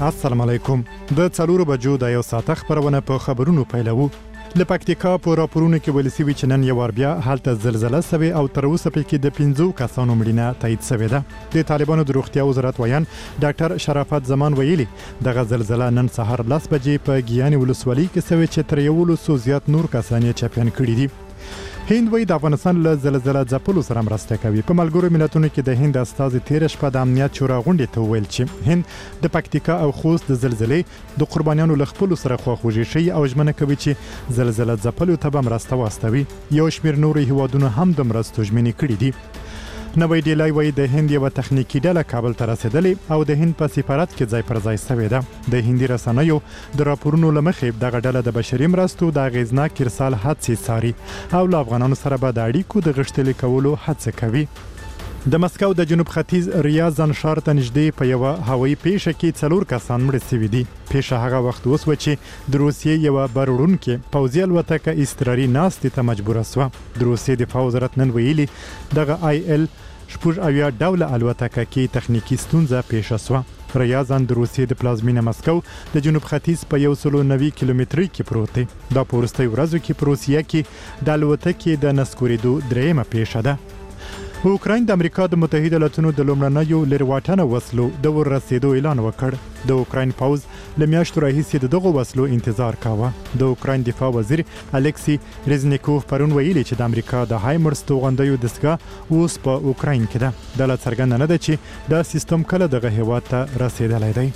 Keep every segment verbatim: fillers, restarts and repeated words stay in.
السلام علیکم. د څلورو بجو د یو ساعت خبرونه په خبرونو پیلوو. د پکتیکا په راپورونو کې ویل شوی چې نن یو وار بیا هلته زلزلہ سوي او تر اوسه پکې د پنځو کسانو مړینه تایید شوې ده. د طالبانو د روغتیا وزارت ویان ډاکټر شرافت زمان ویلي دغه زلزلہ نن سهار لس بجې په ګیاني ولسوالۍ کې سوي چې تر یو لسو زیات نور کسان یې چاپیان کړي دي. هند وی د افغانستان له زلزلہ ځپلو سره مرسته کوي. په ملګرو ملتونو کې د هند استازي تیر شپه د امنیت شورا غونډې ته ویل چې هند د پکتیکا او خوست د زلزلې د قربانیانو له خپل سره خواخوږي شي او ژمنه کوي چې زلزلہ ځپلو ته به مرسته واستوي. یو شمېر نورو هیوادونو هم د مرستو ژمنې کړې دي. نوې ډیلای وای د هند یو تخنیکی ډله کابل ته رسیدلې او د هند په سفارت کې ځای پر ځای شوې ده. د هندي رسنیو د راپورونو لمخې دغه ډله د بشري مرستو د غیزناک ارسال هڅې ساري او له افغانانو سره به د اړیکو د غښتلي کولو هڅه کوي. د مسکو د جنوب ختیځ ریاض ښار ته نږدې په یو هوایي پیښه کې څلور کسان مړه شوي دي. پیښه هغه وخت وسوه چې د روسیې یو بارونکې پوځي الوتکه اضطراري ناستې ته مجبوره شوه. د روسیې دفاع وزارت نن ویلي دغه آی ال شپږ اویا ډوله الوتکه کې تخنیکی ستونزه پیښه شوه. ریاض د روسیې د پلازمینه مسکو د جنوب ختیځ په یو سل او نوي کیلومتري کې پروت دی. دا په وروستیو ورځو کې په روسیه کې د الوتکې د نسکورېدو دریمه پیښه ده. اوکراین د امریکا د متحده ایالاتونو د لومړنیو لرواټنه وسلو د ورسېدو اعلان وکړ. د اوکراین پوز له میاشتو راهیسې د دغو وسلو انتظار کاوه. د اوکراین دفاع وزیر الکسی رزنیکوف پرون ویلي چې د امریکا د هایمرس توغندیو دستګاه اوس په اوکراین کې ده. د لا څرګنده نه ده چې دا سیستم کله دغه هیواد ته رسیدلی دی.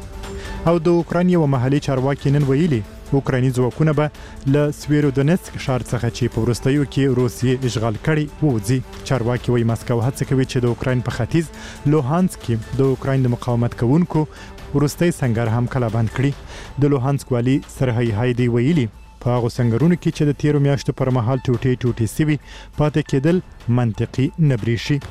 او د اوکراین یو محلي چارواکي نن ویلي اوکرایني ځواکونه به له سویرودونسک ښار څخه چې په وروستیو کې روسیې اشغال کړي ووځي. چارواکي وایي مسکو هڅه کوي چې د اوکراین په ختیځ لوهانسک کې د اوکراین د مقاومت کوونکو وروستی سنګر هم کله بند کړي. د لوهانسک والي سرهی هایدي ویلي په هغو سنګرونو کې چې د تیرو میاشتو پر مهال ټوټې ټوټې سوي پاتې کېدل منطقي نه برېښي.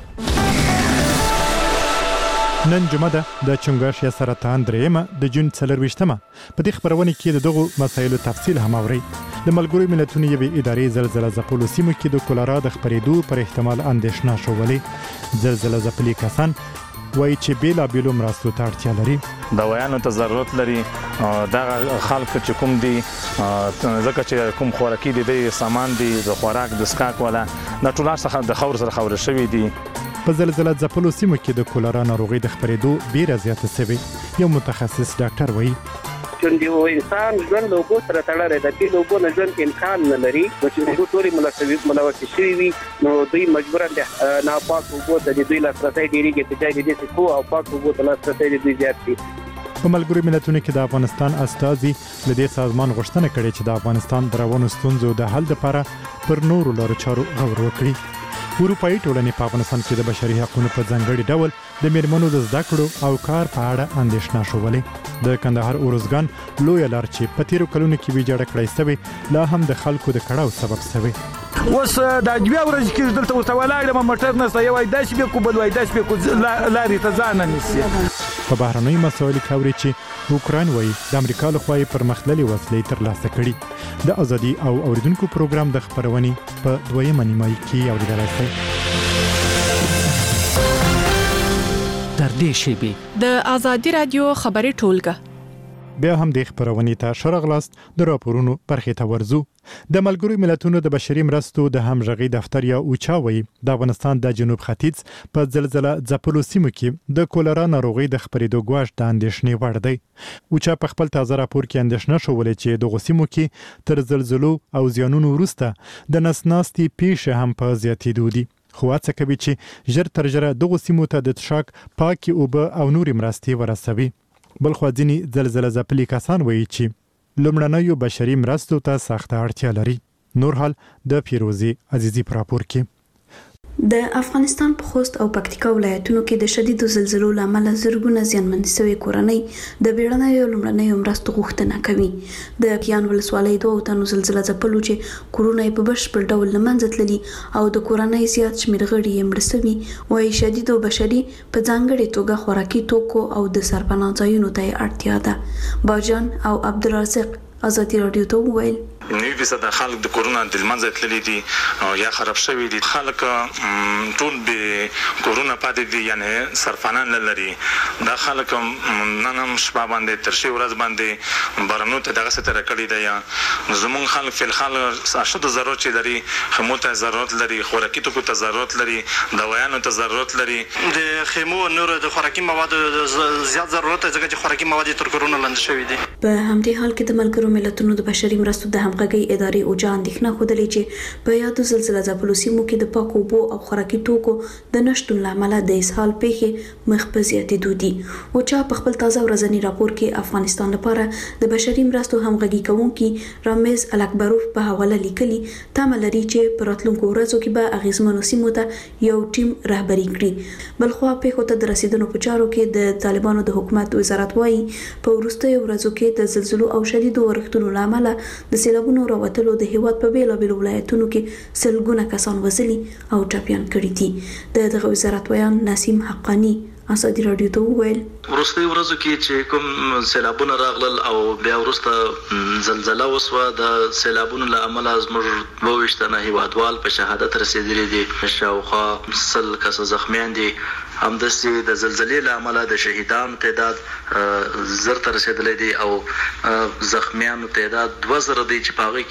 نن جمعه ده د چنګاښ یا سرطان دریمه د جون څلرویشتمه. په دې خبرونه کې د دغو مسایلو تفصیل هم اورئ. د ملګرو ملتونو یوې ادارې زلزلہ ځپلو سیمو کې د کولرا د خپرېدو پر احتمال اندېښنه شولې. زلزلہ ځپلي کسان وایي چې بیلابیلو مرستو ته اړتیا لري. دوايانو ته ضرورت لري. دغه خلک چې کوم دي ځکه چې کوم خوراکي دي د سامان دي د خوراک د سکاک ولا د ټول څخه د خور سره خور شوی دي. په زلزلہ ځپلو سیمو کې د کولرا ناروغي د خپرېدو ډیره زیاته شوې. یو متخصص ډاکټر وایي چې یو انسان ژوند له اوبو سره تړلی دی. د اوبو نه ژوند امکان نه لري. چې اوبو ټولې ملوثې شوي وي نو دوی مجبوره دي ناپاک اوبو ته د دوی لاسرسی ډېرېږي په ځای د دې چې ښو او پاک اوبو ته لاسرسی د دوی زیات شي. په ملګرو ملتونو کې د افغانستان استازي له دې سازمان غوښتنه کړې چې د افغانستان د روانو ستونزو د حل لپاره پر نورو لارو چارو غور وکړي. اروپایي ټولنې په افغانستان کې د بشري حقوقو په ځانګړي ډول د میرمنو د زده کړو او کار په اړه اندېښنه شولې. د کندهار اورزګان لویه لار چې په تیرو کلونو کې ویجاړه کړای شوې لا هم د خلکو د کړاو سبب شوې. اوس د دوه ورځې کې دلته اوس ولاړم موټر نه سي وای داش به کوبل وای داش به کو لارې ته ځان نه نسی. په بهرنۍ مسایلو کې اوري چې اوکراین وایي د امریکا له خوا پرمختللې وسلې ترلاسه کړي. د ازادي او اوریدونکو پروګرام د خبرونې په دویمه نیمایي کې اوریدلای شئ. تر دې شیبې د ازادي رادیو خبري ټولګه بیا هم د خبرونې ته شرغلاست د راپورونو برخې ته ورزو. د ملګرو ملتونو د بشري مرستو د همغږي دفتر یا اوچا وایي د افغانستان د جنوب ختیځ په زلزلہ ځپلو سیمو کې د کولرا ناروغي د خپرېدو ګواښ د اندېښنې وړ دی. اوچا په خپل تازه راپور کې اندېښنه شولې چې دغو سیمو کې تر زلزلو او زیانونو وروسته د نسناستي پیښې هم په زیاتېدو دي. خو هڅه کوي چې ژر تر ژره دغو سیمو ته د څښاک پاکې اوبه او نورې مرستې ورسوي. بل خو ځینې زلزلہ ځپلي کسان وایي چې لومړنیو بشري مرستو ته سخته اړتیا لري. نور حال د فیروزي عزیزي په راپور کې. د افغانستان په خوست او پکتیکا ولایتونو کې د شدیدو زلزلو لامل زرګونه زیانمن شوي کورنۍ د بیړنیو لومړنیو مرستو غوښتنه کوي. د کیان ولسوالۍ دوه تنو زلزلہ ځپلو چې کورونه په بشپړ ډول له منځه تللي او د کورنۍ زیات شمېر غړي یې مړه شوي وایي شدیدو بشري په ځانګړې توګه خوراکي توکو او د سرپناه ځایونو ته اړتیا ده. باجان او عبدالرزاق ازادي رادیو ته وویل نوي فیصد خلک د کورونا د منځه تللي دي یا خراب شوي دي. خلک ټول به کورونا پاتې دي، یعنی سرفانان لري. دا خلک نن هم شپه باندې تر شي ورځ باندې بارانو ته دغه ستره کړی دی. زمونږ خلک فل خال اشد ضرورت چې لري، خیمو ته ضرورت لري، خوراکي توکو ته ضرورت لري، دوايانو ته ضرورت لري. د خیمو نور د خوراکي مواد زیات ضرورت دی ځکه چې خوراکي مواد تر کورونا لاندې شوي دي. په همدې حال کې د ملګرو ملتونو د بشري مرستو د همغږۍ ادارې اوجا اندېښنه ښودلې چې په یادو زلزله ځپلو سیمو کې د پاکو اوبو او خوراکي توکو د نشتون له امله د اسهال پیښې مخ په زیاتېدو دي. اوجا په خپل تازه ورځني راپور کې افغانستان لپاره د بشري مرستو همغږي کوونکي رامز الکبروف په حواله لیکلي تمه لري چې په راتلونکو ورځو کې به اغیزمنو سیمو ته یو ټیم رهبري کړي. بلخوا پیښو ته د رسیدنو په چارو کې د طالبانو د حکومت وزارت وايي په وروستیو ورځو کې د زلزلو او شدیدو ورښتونو له امله د سیلابونو راوتلو د هیواد په بیلابیلو ولایتونو کې سلګونه کسان وژلي او ټپیان کړي دي. د دغه وزارت ویان نسیم حقانی ازادي رادیو ته وویل وروستي ورځو کې چې کوم سیلابونه راغلل او بیا وروسته زلزلہ وسوه، د سیلابونو له امله زموږ دوه ویشت تنه هیوادوال په شهادت رسېدلي دي، شاوخوا سل کسه زخمیان دي. همداسې د زلزلې له امله د شهیدانو تعداد زر ته رسېدلی دی او زخمیانو تعداد دوه زره دی چې په هغې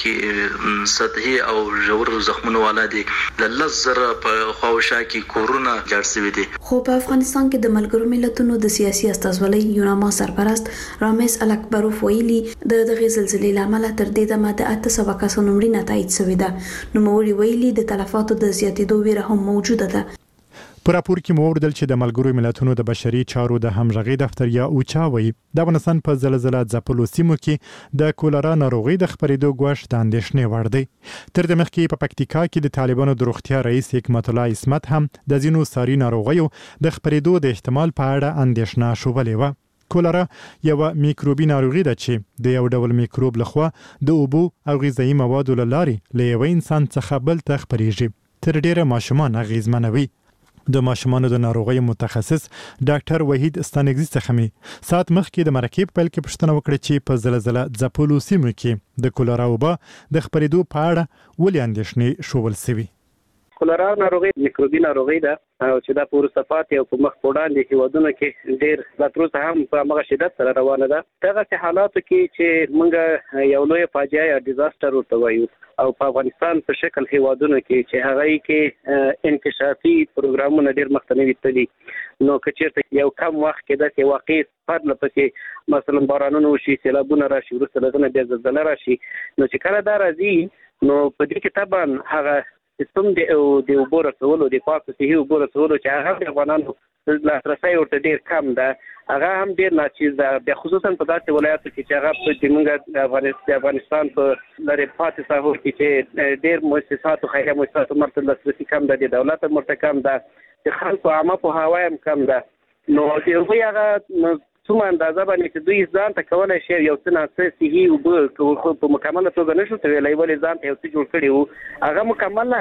کې سطحي او ژور زخمونو والا دي. له لس زره په خواوشا کې کورونه جوړ شوي دي. خو په افغانستان کې د ملګرو ملتونو د سیاسي استازولۍ یوناما سرپرست رامز الکبروف ویلي د دغې زلزلې له امله تر دې دمه د اته سوه کسانو مړینه تایید شوې ده. نوموړي ویلي د تلفاتو د زیاتېدو ویره هم موجوده ده. په راپور کې مو اوریدل چې د ملګرو ملتونو د بشري چارو د همغږۍ دفتر یا اوچا وایي د افغانستان په زلزلہ ځپلو سیمو کې د کولرا ناروغي د خپرېدو ګواښ د اندېښنې وړ دی. تر دې مخکې په پکتیکا کې د طالبانو د روغتیا رئیس حکمت الله عصمت هم د ځینو ساري ناروغیو د خپرېدو د احتمال په اړه اندېښنه شوبلې وه. کولرا یو میکروبي ناروغي ده چې د یو ډول میکروب لخوا د اوبو او غذایي موادو له لارې له یو انسان څخه بل ته خپرېږي. تر ډیره ماشومان اغېزمنوي. د ماشومانو د ناروغیو متخصص ډاکټر وحید ستانګزي څخه می سات مخکې د مرکې په پیل کې پوښتنه وکړه چې په زلزلہ ځپلو سیمو کې د کولرا وبا د خپرېدو په اړه ولې اندېښنې شوول سوي. کولرا ناروغي میکروبي ناروغي ده او چې دا په وروسته یو په مخ وړاندې هیوادونو کې ډېر لا تر اوسه هم په هغه شدت سره روانه ده. دغه حالاتو کې چې موږ یو لوی فاجعه یا ډیزاستر ورته وایو او په افغانستان په شکل هیوادونو کې چې هغه کې انکشافي پروګرامونه ډېر مختلفي تللي، نو که چېرته یو کم وخت کې داسې واقع پرله پسې مثلا بارانونه وشي، سیلابونه راشي، وروسته له هغه بیا زلزله راشي، نو چې کله دا راځي نو په دې کې طبعا هغه سیستم د اوبو رسولو د پاکو صحي اوبو رسولو چې هغه د افغانانو لاسرسی ورته ډېر کم ده، هغه هم ډېر ناچیز ده. بیا خصوصا په داسې ولایاتو کې چې هغه په زموږ د افغانستان په لرې پاتې ساحو کې چې ډېر مؤسساتو خیریه مؤسساتو مرته لاسرسي کم ده، د دولت مرته کم ده، د خلکو عامه پوهاوی هم کم ده. نو د هغوی هغه څومره اندازه باندې چې دوی ځان ته کولی شي یو څه ناڅه صحي اوبه په مکمله توګه نشو تللی، ولې ځان ته یو څه جوړ کړي وو، هغه مکمله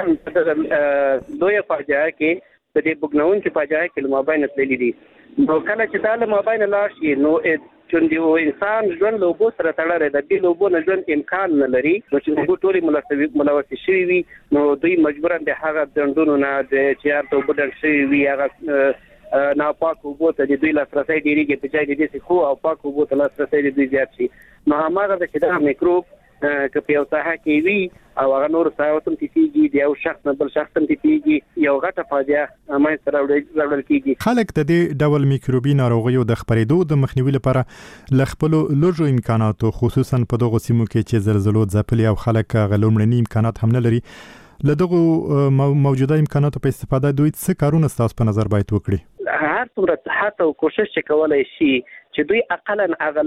لویه فاجعه کې په دې بوږنوونکې فاجعه کې له مابینه تللي دي. نو کله چې دا له مابینه لاړ شي نو چون د انسان ژوند له اوبو سره تړلی دی، بې له اوبو نه ژوند امکان نه لري. نو چې اوبه ټولې ملوثې شوي وي نو دوی مجبورا د هغه ډنډونو نه چې هلته اوبه ډنډ شوي وي هغه ناپاک اوبو ته د دوی لاسرسی ډېرېږي په ځای د دې ښو او پاک اوبو ته لاسرسی د دوی زیات شي. نو هماغه ده چې دا میکروب که په یو ساحه کې وي او هغه نورو ساحو ته هم تیریږي، د یو شخص نه بل شخص ته هم تیریږي، یو غټه فاجعه منځته راوړل کېږي. خلک د دې ډول میکروبي ناروغیو د خپرېدو د مخنیوي لپاره له خپلو لږو امکاناتو خصوصا په دغو سیمو کې چې زلزلو ځپلي او خلک هغه لومړني امکانات هم نه لري، له دغو موجوده امکاناتو په استفاده دوی څه کارونه ستاسو په نظر باید وکړي؟ هر څومره هڅه او کوشش چې کولی شي چې دوی اقلا هغه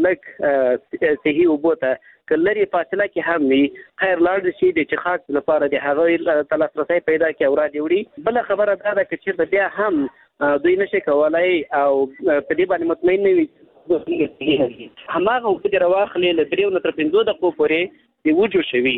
لږ صحي اوبو ته که لرې فاصله کې هم وي خیر لاړ شي د څښاک لپاره د هغوی ته لاسرسی پیدا کړي او را دې وړي. بله خبره دا ده که چېرته بیا هم دوی نشي کولی او په دې باندې مطمئن نه وي هماغه اوبه دې راواخلې له درېو نه تر پنځو دقیقو پورې د وجو شوي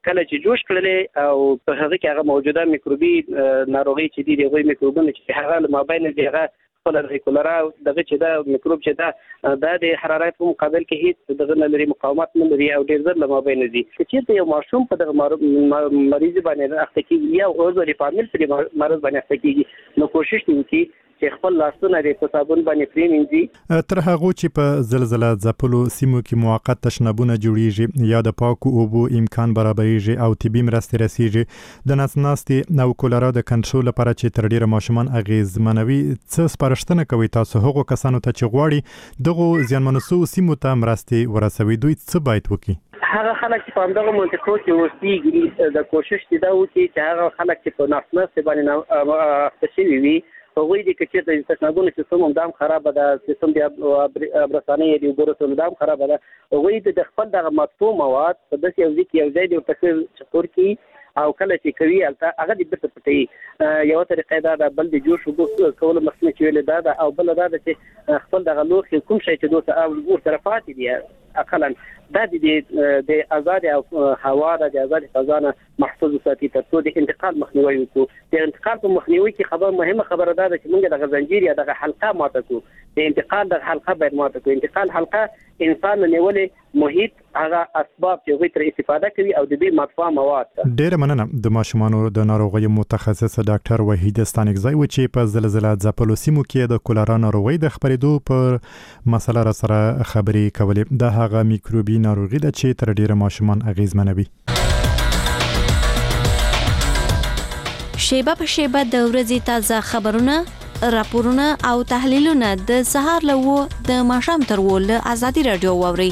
کله چې جوش کړل او په هغه کې هغه موجوده میکروبي ناروغي چې دي دغه میکروبونه چې هغه مابین دغه خپل ریکولرا دغه چې دا میکروب چې دا د حرارت په مقابل کې هیڅ دغه لري مقاومت نه لري او ډیر زر لمابین دي چې یو ماشوم په دغه مریض باندې اخته کیږي یا او د فامیل په مرض باندې اخته کیږي نو کوشش وکړي چې خپل لاسونه په صابون باندې پرېمنځي تر هغه چې په زلزلہ ځپلو سیمو کې موقت تشنابونه جوړیږي یا د پاکو اوبو امکان برابرېږي او طبي مرستې رسیږي د ناسناستي او کولرا د کنټرول لپاره چې تر ډیره ماشومان اغیزمنوي څه سپارښتنه کوي تاسو هغو کسانو ته چې غواړي دغه زیانمنسو سیمو ته مرستې ورسوي دوی څه باید وکړي هغه خلک چې په همدغه منطقو کې اوسېږي د کوشش دی دا وکړي چې هغه خلک چې په ناسناستي باندې اخته شوي وي هغوی د کچې د تشنابونو سیستم هم دام خراب ده سیستم د ابرسانه دی ګورسون دام خراب ده هغوی د خپل دغه مطبوع مواد په داسې یو ځای کې یو ځای دی په چکور کې او کله چې کوي هغه د بیرته پټي یو طریقه دا د بل د جوش وبو کول مخنه چې ول دا او بل دا چې خپل دغه لوخ کوم شي چې دوه او ور طرفات دي اقلا دا د د آزاد او هوا د آزاد فضانه محفوظ ساتي تر څو د انتقال مخنیوي وکړو د انتقال په مخنیوي کې خبر مهمه خبره ده چې موږ د زنجیر یا د حلقه ماته کو د انتقال د حلقه باید ماته کو انتقال حلقه انسان نیولې محیط هغه اسباب چې غوښتل استفاده کوي او د دې مطبوع مواد ډېر مننه د ماشومانو د ناروغیو متخصص ډاکټر وحید ستانکزی و چې په زلزلہ ځپلو سیمو کې د کولرا ناروغي د خبرېدو پر مسله را سره خبرې کولې د هغه میکروبي ناروغي د چې تر ډیره ماشومان اغیزمنوي شیبه په شیبه د ورځې تازه خبرونه راپورونه او تحلیلونه د سهار له د ماښام تر و له ازادي رادیو واوري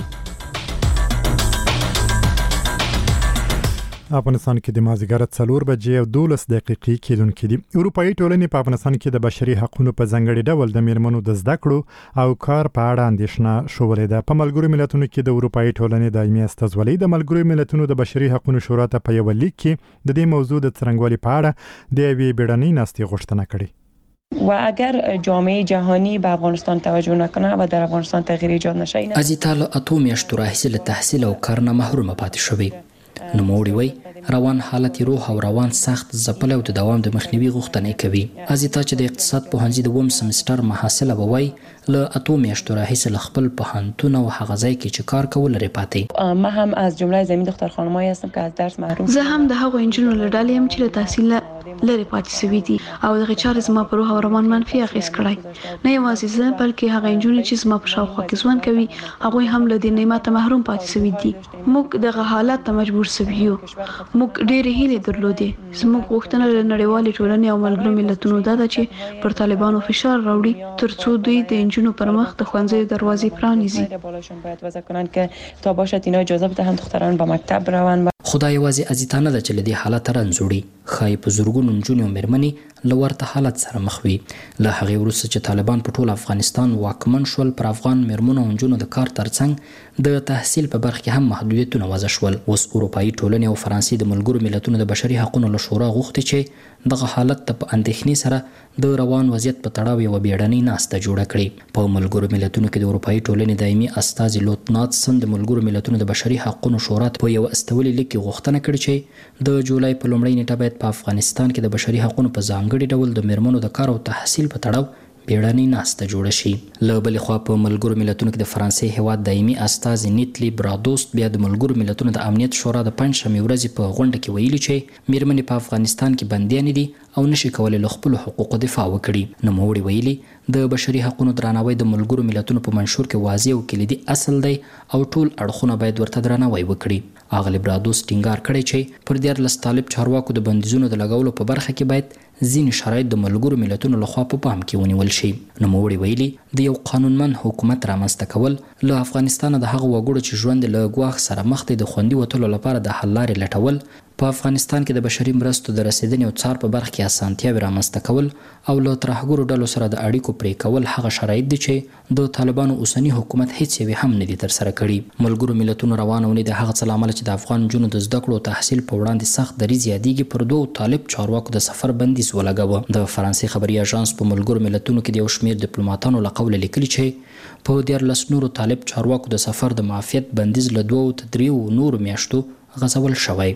افغانستان کې د مازیګر څلور بجې او دولس دقیقې کېدونکې دي اروپایي ټولنې په افغانستان کې د بشري حقوقو په ځانګړي ډول د میرمنو د زده کړو او کار په اړه اندېښنه شولې ده په ملګرو ملتونو کې د اروپایي ټولنې دایمي استازولۍ د ملګرو ملتونو د بشري حقوقو شورا ته په یو لیک کې د دې موضوع د څرنګوالي په اړه د یوې بیړنۍ ناستې غوښتنه کړې و اگر جامعه جهانی به افغانستان توجه نکنه و در افغانستان تغییر ایجاد نشه از ایتالیا اتو میاشتو راهیسې له تحصیل او کار نه محروم پاتې شوی نوموړي وای روان حالت روح او روان سخت ځپل او د دوام د مخنیوي غوښتنه کوي ازیتا چې د اقتصاد پوهنځي د ووم سمستر محصله بوي له اتو میاشتو راهیسې له خپل پوهنتون او هغه ځای کې چې کار کول لري پاتې ما هم از جمله زمین دختر خانمایی هستم که از درس محروم زه هم د هغو انجونو له ډلې یم چې له تحصیل لري پاتې شوي دي او دغه چارې زما په روح او روان منفي اغېز کړی نه یوازې زه بلکې هغه انجونې چې زما په شاوخوا کې ژوند کوي هغوی هم له دې نعمته محروم پاتې شوي دي موږ دغه حالت ته مجبور شوي یو موږ ډېرې هیلې درلودې زموږ غوښتنه له نړیوالې ټولنې او ملګرو ملتونو دا ده چې پر طالبانو فشار راوړي تر څو دوی د انجونو پر مخ د ښوونځیو دروازې پرانیزي باید وضع کنند که تا باشد اینا اجازه بدهند دختران به مکتب روند خدای یوازې ازیتانه ده چې له دې حالت رنځوړي ښایي په زرګونو نجونې او مېرمنې له ورته حالت سره مخ وي له هغې وروسته چې طالبان په ټول افغانستان واکمن شول پر افغان مېرمنو او نجونو د کار ترڅنګ د تحصیل په برخه کې هم محدودیتونه وضع شول اوس اروپایي ټولنې او فرانسې د ملګرو ملتونو د بشري حقوقو له شورا غوښتي چې دغه حالت ته په اندېښنې سره د روان وضعیت په تړاو یوه بیړنۍ ناسته جوړه کړي په ملګرو ملتونو کې د اروپایي ټولنې دایمي استازي لوت ناتسن د ملګرو ملتونو د بشري حقوقو شورا ته په یو استولي لیک کې غوښتنه کړې چې د جولای په لومړۍ نیټه باید په افغانستان کې د بشري حقوقو په ځانګړي ډول د میرمنو د کار او تحصیل په تړاو بیړنۍ ناسته جوړه شي له بلې خوا په ملګرو ملتونو کې د فرانسې هیواد دایمي استازي نیتلی برادوست بیا د ملګرو ملتونو د امنیت شورا د پنجشنبې ورځې په غونډه کې ویلي چې میرمنې په افغانستان کې بندیانې دي او نشي کولی له خپلو حقوقو دفاع وکړي نوموړي ویلي د بشري حقوقو درناوی د ملګرو ملتونو په منشور کې واضح او کلیدي اصل دی او ټول اړخونه باید ورته درناوی وکړي اغلی برادوست ټینګار کړی چې پر دیارلس طالب چارواکو د بندیزونو د لګولو په برخه کې باید ځینې شرایط د ملګرو ملتونو لخوا په پام کې ونیول شي نوموړي ویلي د یو قانونمند حکومت رامنځته کول له افغانستانه د هغو وګړو چې ژوند له ګواښ سره مخ دی د خوندي وتلو لپاره د حل لارې لټول په افغانستان کې د بشري مرستو د رسیدنې او څار په برخه کې اسانتیاوې رامنځته کول او له ترهګرو ډلو سره د اړیکو پرې کول هغه شرایط دي چې د طالبانو اوسني حکومت هیڅ یې هم نه دي ترسره کړي ملګرو ملتونو روانه ونې د هغه څه له امله چې د افغان نجونو د زده کړو او تحصیل په وړاندې سخت دریځ یادېږي پر دوو طالب چارواکو د سفر بندیز ولګاوه د فرانسې خبري اژانس په ملګرو ملتونو کې د یو شمېر ډیپلوماټانو له قوله لیکلي چې په دیارلس نورو طالب چارواکو د سفر د معافیت بندیز له دوو تر دریو نورو میاشتو غځول شوی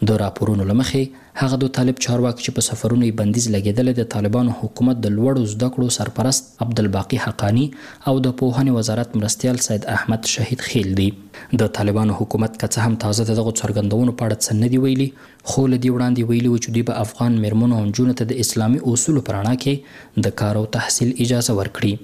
د راپورونو لمخې هغه د طالب چارواکي چې په سفرونو یې بندیز لګېدلی د طالبانو حکومت د لوړو زده کړو سرپرست عبدالباقي حقانی او د پوهنې وزارت مرستیال سید احمد شهید خیل دی. د طالبانو حکومت که څه هم تازه د دغو څرګندونو په اړه څه نه دي ویلي، خو له دې وړاندې ویلي و چې دوی به افغان میرمنو او نجونو ته د اسلامي اصولو په رڼا کې د کار او تحصیل اجازه ورکړي.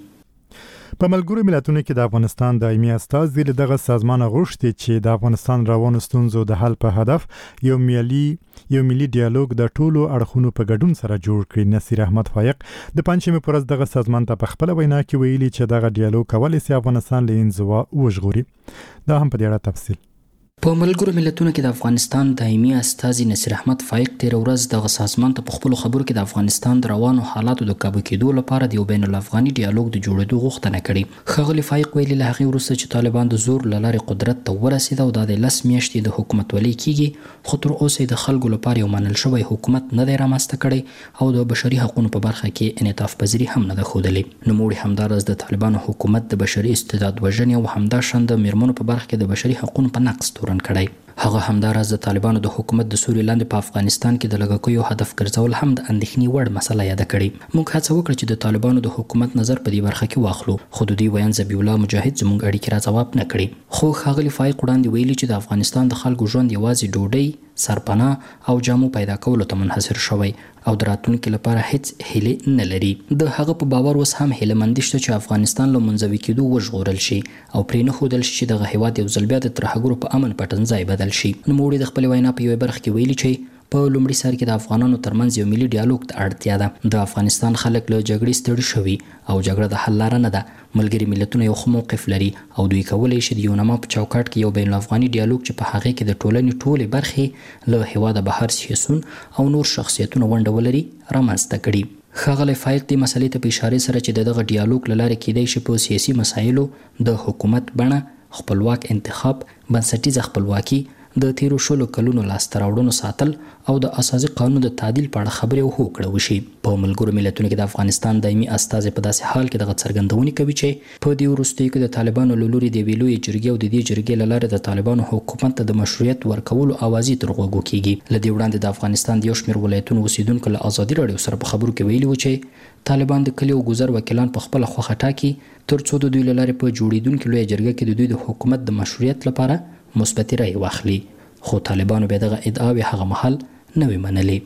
په ملګرو ملتونو کې د افغانستان دایمي استازي له دغه سازمان غوښتي چې د افغانستان روانو ستونزو د حل په هدف یو ملي یو ملي ډیالوګ د ټولو اړخونو په ګډون سره جوړ کړي. نصیر احمد فایق د پنځمې پر ورځ دغه سازمان ته په خپل وینا کې ویلي چې دغه ډیالوګ کولای شي افغانستان له انزوا وژغوري. دا هم په دې اړه تفصیل. په ملګرو ملتونو کې د افغانستان دایمي استازي نصیر احمد فایق تیر ورځ دغه سازمان ته په خپل خبرو کې د افغانستان د روانو حالاتو د کابو کېدو لپاره د یو بین الافغاني ډیالوګ د جوړېدو غوښتنه کړې. ښاغلي فایق ویلي له هغې وروسته چې طالبان د زور له لارې قدرت ته ورسېده او دا د لس میاشتې د حکومتولۍ کېږي، خو تر اوسه یې د خلکو لپاره یو منل شوی حکومت نه دی رامنځته کړی او د بشري حقونو په برخه کې انعطاف پذیري هم نه ده ښودلې. نوموړي همداراز د طالبانو حکومت د بشري استعداد وژنې او همداشان د میرمنو په برخه کې د بشري حقونو په نقض تورن کړی. هغه همداراز د طالبانو د حکومت د سوري لاندې په افغانستان کې د لږکیو هدف ګرځول هم د اندېښنې وړ مسله یاده کړې. موږ هڅه وکړه چې د طالبانو د حکومت نظر په دې برخه کې واخلو، خو د دوی ویان ذبیح الله مجاهد زموږ اړیکې را ځواب نه کړې. خو ښاغلي فایق وړاندې ویلي چې د افغانستان د خلکو ژوند یوازې ډوډۍ، سرپناه او جامو پیدا کولو ته منحصر شوی او د راتلونکي لپاره هیڅ هیلې نه لري. د هغه په باور اوس هم هیله مندي شته چې افغانستان له منزوي کېدو وژغورل شي او پرې نه ښودل شي چې دغه هیواد یو ځل بیا د ترهګرو په امن پټنځای بدل شي. نوموړي د خپلې وینا په یوې برخه کې ویلي چې په لومړي سر کې د افغانانو ترمنځ یو ملي ډیالوګ ته اړتیا ده. د افغانستان خلک له جګړې ستړي شوي او جګړه د حل لاره نه ده. ملګري ملتونه یو ښه موقف لري او دوی کولی شي د یوناما په چوکاټ کې یو بین الافغاني ډیالوګ چې په هغې کې د ټولنې ټولې برخې له هیواده بهر سیاسون او نور شخصیتونه ونډه ولري رامنځته کړي. ښاغلی فایق دې مسلې ته په اشارې سره چې د دغه ډیالوګ له لارې کیدای شي په سیاسي مسایلو د حکومت بڼه، خپلواک انتخاب، بنسټیزه خپلواکي، د تیرو شلو کلونو لاسته راوړنو ساتل او د اساسي قانون د تعدیل په اړه خبرې او هوکړه وشي. په ملګرو ملتونو کې د افغانستان دایمي استازی په داسې حال کې دغه څرګندونې کوي چې په دې وروستیو کې د طالبانو له لوري د یوې لویې جرګې او د دې جرګې له لارې د طالبانو حکومت ته د مشروعیت ورکولو اوازې تر غوږو کېږي. له دې وړاندې د افغانستان د یو شمېر ولایتونو اوسیدونکو له ازادي راډیو سره په خبرو کې ویلي و چې طالبان د کلي او ګذر وکیلان په خپله خوښه ټاکي تر څو د دوی له لارې په جوړېدونکې لویه جرګه کې د دوی د حکومت د مشروعیت لپاره مثبتې رایې واخلي. خو طالبانو بیا دغه ادعاوې هغه مهال نه وې منلې.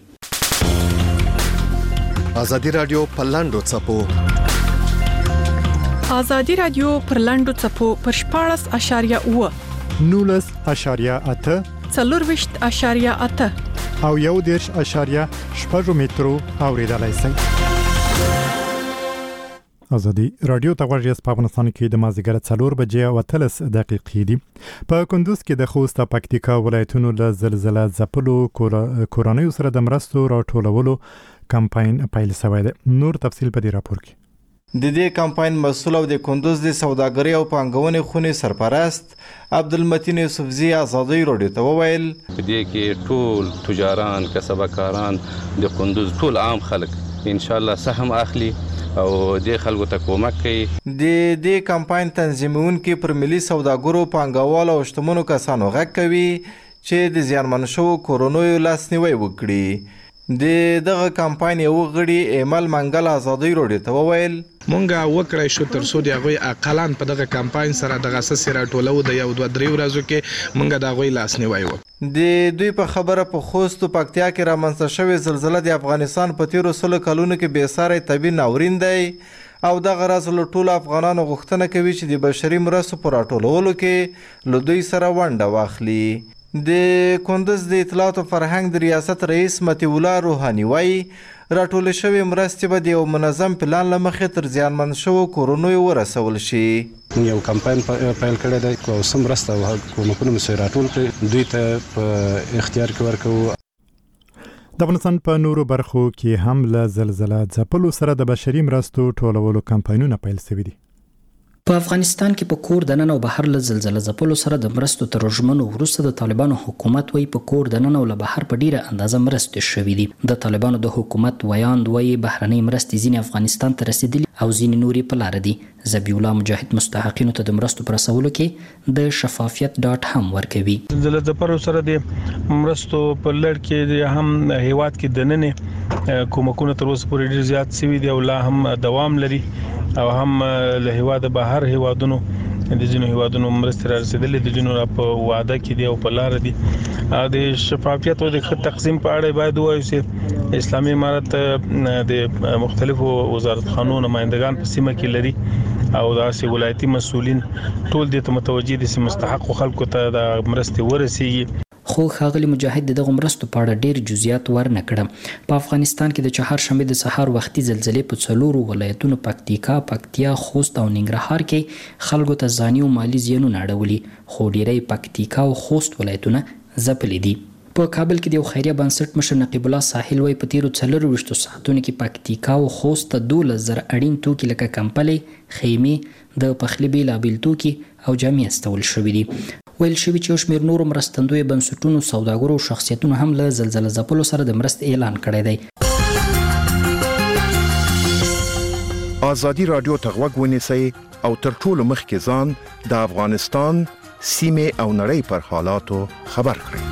ازادي رادیو پر لاندو څپو ازادي رادیو پر لاندو څپو پر شپاړس اشاریه اوه نولس اشاریه اته څلورویشت اشاریه اته او یو دېرش اشاریه شپږ مترو اوریدلای شئ. ازادي رادیو ته غوږ یاست. په افغانستان کې د مازدیګر څلور بجې او اتلس دقیقې دي. په کندوز کې د خوست او پکتیکا ولایتونو له زلزلې ځپلو کورنیو سره د مرستو راټولولو کمپاین پیل شوی دی. نور تفصیل په دې راپور کې. د دې کمپاین مسؤل او د کندوز د سوداګرۍ او پانګونې خونې سرپرست عبدالمتین یوسفزي ازادي رادیو ته وویل په دې کې ټول تجاران، کسبکاران، د کندوز ټول عام خلک ان شاء الله سهم اخلي او د خلکو ته کومک کوي. د دې کمپاین تنظیمونکي پر ملي سوداګرو، پانګوالو او شتمنو کسانو غږ کوي چې د زیانمن شوو کورنیو لاسنیوی وکړي. د دغه کمپاین یو غړي ایمل منګل ازادي رادیو ته وویل مونږه وکړای شو تر څو د هغوی اقلان په دغه کمپاین سره دغه سسې راټولو د یو دوه درې ورځو کې مونږه د هغوی لاسنیوی وکړو. د دوی په خبره په خوست او پکتیا کې رامنځته شوې زلزله د افغانستان په تیرو سلو کلونو کې بېساری طبیعي ناورین دی او دغه راز له ټولو افغانانو غوښتنه کوي چې د بشري مرستو په راټولولو کې له دوی سره ونډه واخلي. د کندوز د اطلاعات او فرهنګ د ریاست رئیس مطیع الله روحاني وایي راټولې شوې مرستې به د یو منظم پلان له مخې تر زیانمن شوو کورنیو ورسول شي. یو کمپاین پیل کړی دی او څه مرسته او کومکونه مو سره راټول کړي دوی ته په اختیار کې ورکوو. د افغانستان په نورو برخو کې هم له زلزله ځپلو سره د بشري مرستو ټولولو کمپاینونه پیل شوي دي. په افغانستان کې په کور دننه او بهر له زلزله ځپلو سره د مرستو تر ژمنو وروسته د طالبانو حکومت وایي په کور دننه او له بهر په ډیره اندازه مرستې شوي دي. د طالبانو د حکومت ویاند وایي بهرنۍ مرستې ځینې افغانستان ته رسېدلي او ځینې نورې په لاره دي. ذبیح الله مجاهد مستحقینو ته د مرستو پر رسولو کې د شفافیت ډاټ هم ورکوي. زلزلې د پر سره د مرستو په لړ کې هم هیواد کې د نن کومکونه تر اوسه پورې ډیر زیات شوي دي او لا هم دوام لري او هم له هیواد بهر هیوادونو د ځینو هیوادونو مرستې را رسیدلې د ځینو په وعده کې دي او په لار دي. د شفافیت او د تقسیم په اړه باید وایو چې اسلامي امارت د مختلفو وزارتخانو نمائندگان په سیمه کې لري او داسې ولایتي مسؤلین ټول دې ته متوجه دي چې مستحق خلکو ته د مرستې ورسیږي. خو ښاغلي مجاهد دغه مرستو په اړه ډیر جزئیات ورنه کړم. په افغانستان کې د چهارشنبې د سهار وختي زلزلې په څلورو ولایتونو پکتیکا، پکتیا، خوست او ننګرهار کې خلکو ته ځاني او مالی زیانونه اړولي، خو ډیری پکتیکا او خوست ولایتونه ځپلي دي. په کابل کې د یو خیریه بنسټ مشر نقیب الله ساحل وایي په تیرو څلرویشتو ساعتونو کې پکتیکا او خوست ته دولس زره اړین توکي لکه کمپلې، خیمې، د پخلي بیلابیل توکي او جامې استول شوي دي. ویل شوي چې یو شمېر نورو مرستندویو بنسټونو، سوداګرو او شخصیتونو هم له زلزله ځپلو سره د مرستې اعلان کړی دی. ازادي راډیو ته غوږ ونیسئ او تر ټولو مخکې ځان د افغانستان سیمې او نړۍ پر حالاتو خبر کړئ.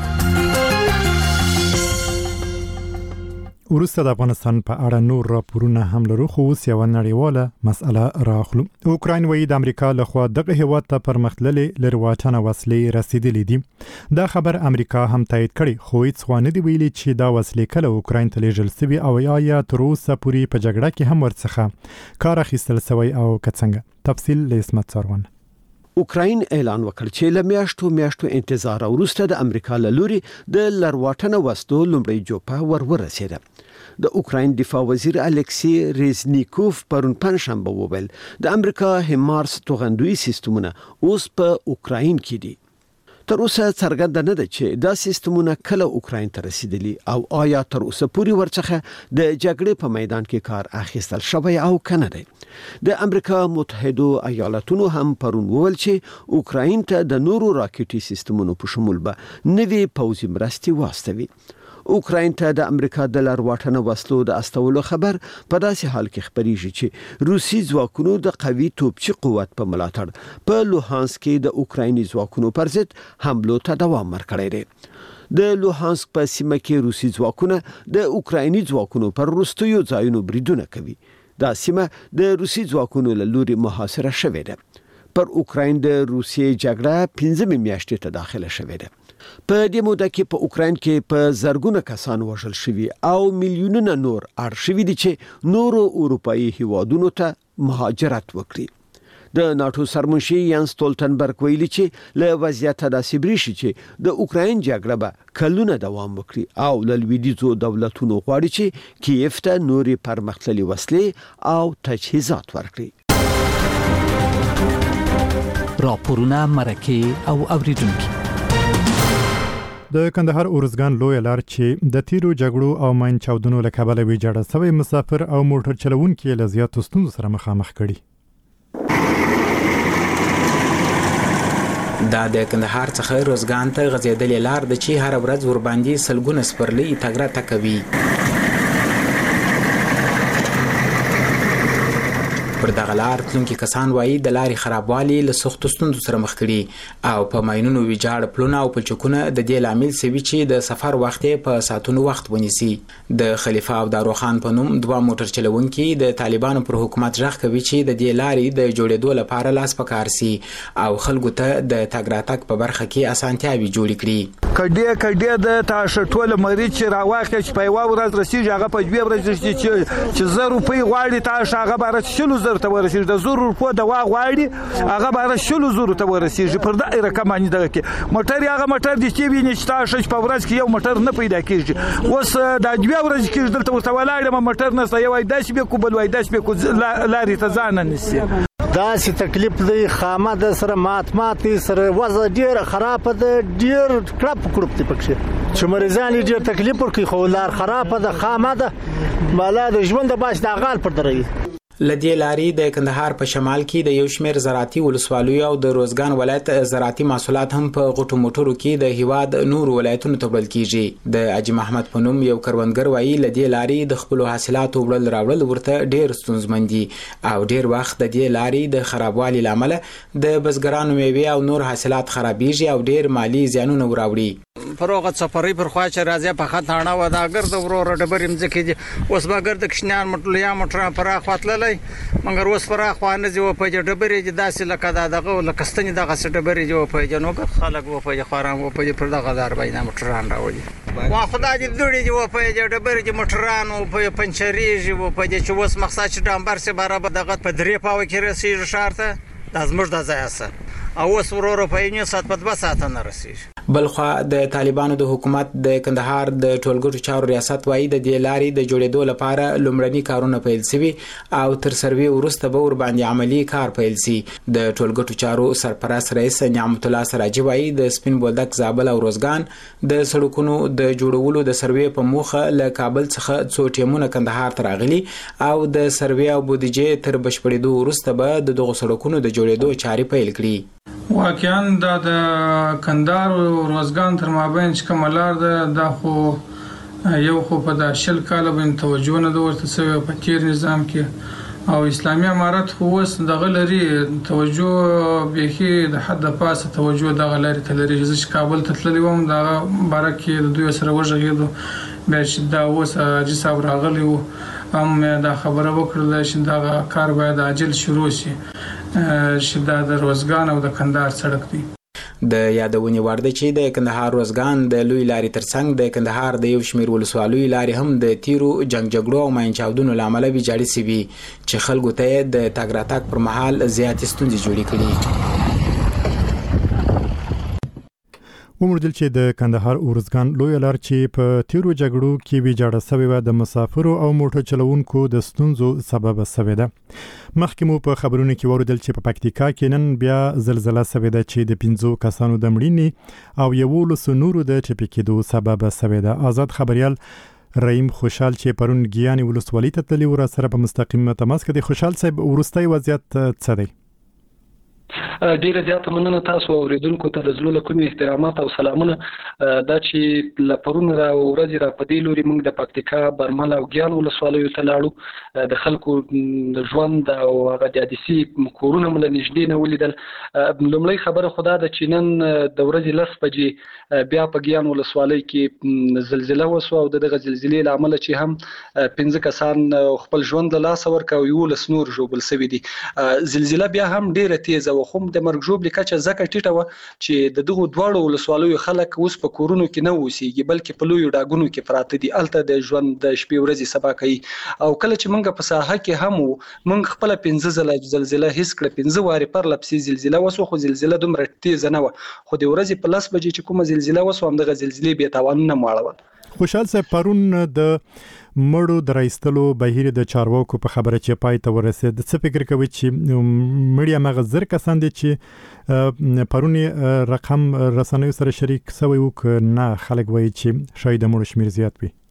وروسته د افغانستان په اړه نور راپورونه هم لرو، خو اوس یوه نړیواله مسأله راخلو. اوکراین وایي د امریکا لخوا دغه هیواد ته پرمختللې لرواټنه وسلې رسیدلې دي. دا خبر امریکا هم تایید کړی، خو هیڅ خوا نه دی ویلي چې دا وسلې کله اوکراین ته لیږل سوي او یا تر اوسه پورې په جګړه کې هم ورڅخه کار اخیستل سوی او که څنګه. تفصیل له اسمت څاروان. اوکراین اعلان وکړ چې له میاشتو میاشتو انتظار وروسته د امریکا له لوري د لرواټنه وسلو لومړی جوپه ور ورسېده. د اوکراین دفاع وزیر الکسی ریزنیکوف پرون پنځشنبه وویل د امریکا هیمارس توغندوی سیستمونه اوس په اوکراین کې دي. تر اوسه څرګنده نه ده چې دا سیستمونه کله اوکراین ته رسیدلي او آیا تر اوسه پورې ورڅخه د جګړې په میدان کې کار اخیستل شوی او کنه دی. د امریکا متحده ایالاتونو هم پرون وویل چې اوکراین ته د نورو راکټي سیستمونو په شمول به نوې پوځي مرستې واستوي. اوکراین ته د امریکا د لرواټنه وسلو د استولو خبر په داسې حال کې خبريږي چې روسي ځواکونو د قوي توپچي قوت په ملاتړ په لوهانسک کې د اوکرایني ځواکونو پر ضد حملو ته دوام ورکړی دی. د لوهانسک په سیمه کې روسي ځواکونه د اوکرایني ځواکونو پر وروستیو ځایونو بریدونه کوي. دا سیمه د روسي ځواکونو له لوري محاصره شوې ده. پر اوکراین د روسیې جګړه پنځمې میاشتې ته داخله شوې ده. په دې موده کې په اوکراین کې په زرګونه کسان وژل شوي او میلیونونه نور اړ شوي دي چې نورو اروپایي هیوادونو ته مهاجرت وکړي. د ناتو سرمنشي یانس ستولتنبرګ ویلي چې له وضعیت داسې بریښي چې د اوکراین جګړه به کلونه دوام وکړي او له لویدیځو دولتونو غواړي چې کیف ته نورې پرمختللې وسلې او تجهیزات ورکړي. راپورونه، مرکې او اوریدونکي. د کندهار اورزګان لوی لار چې د تیرو جګړو او ماین چاودنو له کبله ویجاړه سوی مسافر او موټر چلوونکي له زیاتو ستونزو سره مخامخ کړي. دا د کندهار څخه اورزګان ته غځېدلې لار د چې هر ورځ ور باندې سلګونه سپرلي تګ راتګ کوي. پر دغه لار تلونکي کسان وایي د لارې خرابوالي له سختو ستونزو سره مخ کړي او په ماینونو ویجاړ پلونه او پلچکونه د دې لامل سوي چې د سفر وخت په ساعتونو وخت ونیسي. د خلیفه او داروخان په نوم دوه موټر چلوونکي د طالبانو پر حکومت ژغ کوي چې د دې لارې د جوړېدو لپاره لاس پکار سي او خلکو ته د تګ راتګ په برخه کې اسانتیاوي جوړې کړي. کډې کډې د تاسو ټول مریض چې راواخې چې په یو ورځ رسیږي هغه په دوه ورځې چې چې زر روپۍ غواړي تاسو هغه بار شلو زر ته ورسیږي. د زر روپو دوا غواړي هغه بار شلو زر ته ورسیږي. پر دا رقم باندې دغه کې موټر هغه موټر د چې ویني چې تاسو په ورځ کې یو موټر نه پیدا کیږي. اوس د دوه ورځې کې دلته ورته ولاړم موټر نه یو داس به کو بل وای داس به کو لارې ته ځان نسی. داسې تکلیف دی خامه د سره مات مات سره وضع ډیر خراب ده، ډیر کړپ کړپ دی پکې چې مریضان ډیر تکلیف ورکي خو لار خراب ده، خامه ده، مالا د ژوند د باش د غال پر درې. لدې لارې د کندهار په شمال کې د یو شمېر زراعتي ولسوالیو او د روزګان ولایت زراعتي محصولات هم په غټو موټرو کې د هیواد نور ولایتونو ته وړل کیږي. د حاجي محمد په نوم یو کروندګر وایي لدې لارې د خپل حاصلاتو وړل راوړل ورته ډېر ستونزمن دي او ډېر وخت د دې لارې د خرابوالي لامل د بزګرانو میوې او نور حاصلات خرابېږي او ډېر مالی زیانونه وراوړي. پروغه سفرې پر خوا چې راځي په خطانه و دا ګرد ورور ډبرې مځکې دي اوس به ګرد کشنیان مټلیا مټره پر اخواتللی مګر اوس پر اخوا نه ځي و په ډبرې داسې لکه دا دغه لکه ستنې دغه څه ډبرې جو په جنو خلک و په خوران و په پر دغه دار باندې مټران راوړي وا خدای دې دوړي جو په ډبرې چې مټران او په پنچریږي و په چې اوس مقصد چې ډامبر سي برابر دغه په درې پاو کې رسیږي شارته د زموږ د ځای اسه او اوس ورور په یو سات په دوه ساعت نه رسیږي. بلخوا د طالبانو د حکومت د کندهار د ټولګټو چارو ریاست وایي د دې لارې د جوړېدو لپاره لومړني کارونه پیل شوي او تر سروي وروسته به ور باندې عملی کار پیل شي. د ټولګټو چارو سرپرست رئیس نعمت الله سراجي وایي د سپین بولدک زابل او روزګان د سړکونو د جوړولو د سروي په موخه له کابل څخه څو ټیمونه کندهار ته راغلي او د سروي او بودیجې تر بشپړېدو وروسته به د دغو سړکونو د جوړېدو چارې پیل کړي. واقعا دا د کندهار او روزګان تر مابین چې کومه لار ده دا خو یو خو په د شل کاله باندې توجه نه ده ورته شوې په تیر نظام کې او اسلامي امارت خو اوس دغه لري توجه بیخي د حد پاسه توجه دغه لري ته لري چې کابل ته تللی وم دغه باره کې د دوی سره وغږېدو بیا چې دا اوس حاجي صاحب راغلی و هم دا خبره وکړله چې دغه کار باید عاجل شروع شي چې دا د روزګان او د کندهار سړک دی. د یادونې وړ ده چې د کندهار روزګان د لوی لارې ترڅنګ د کندهار د یو شمېر ولسوالیو لارې هم د تیرو جنگ جګړو او ماین چاودنو له امله ویجاړې سوي چې خلکو ته د تګ راتګ پر مهال زیاتې ستونزې جوړې کړي. ومردل چې د کندهار اورزګان لوی لار چې په تیرو جګړو کې ویجاړه شوې و د مسافرو او موټر چلوونکو د ستونزو سبب شوې ده. مخکې مو په خبرونو کې وردل چې په پکتیکا کې نن بیا زلزلہ شوې ده چې د پنځو کسانو د مړینې او یولس نورو د ټپي کېدو سبب شوې ده. آزاد خبريال رحیم خوشحال چې پرون ګیانې ولسوالۍ ته تللی و را سره په مستقیم تماس کې د خوشحال صاحب ورستۍ وضعیت څه دی؟ ډیره زیاته مننه تاسو اوریدونکو ته د زړه له کومې احترامات او سلامونه. دا چې له پرون را ورځې را په دې لوري موږ د پکتیکا برمل او ګیان ولسوالیو ته لاړو د خلکو د ژوند او هغه د حادثي کورونه مو له نږدې نه ولیدل. لومړی خبره خو دا ده چې نن د ورځې لس بجې بیا په ګیان ولسوالۍ کې زلزله وسوه او دغه زلزلې له امله چې هم پنځه کسان خپل ژوند له لاسه ورکړ او یولس نور ژوبل شوي دي. زلزله بیا هم ډیره تیزه و خو د مرګ ژوبلې کچه ځکه ټیټه وه چې د دغو دواړو ولسوالیو خلک اوس په کورونو کې نه اوسېږي بلکې په لویو ډاګونو کې پراته دي. هلته د ژوند د شپې ورځې سبا کوي او کله چې موږ په ساحه کې هم وو موږ خپله پنځه ځله زلزله حس کړه، پنځه وارې پرله پسې زلزله وسوه خو زلزله دومره تیزه نه وه خو د ورځې په لس بجې چې کومه زلزله وسوه همدغه زلزلې بې تاوانونه مو اړول. خوشحال صاحب پرون د مړو د راایستلو بهیر د چارواکو په خبره چې پای ته ورسېد څه فکر کوي چې مړي هماغه زر کسان دي چې پرون رقم رسنیو سره شریک شوی و که نه خلک وایي چې شاید د مړو شمیر زیات وي؟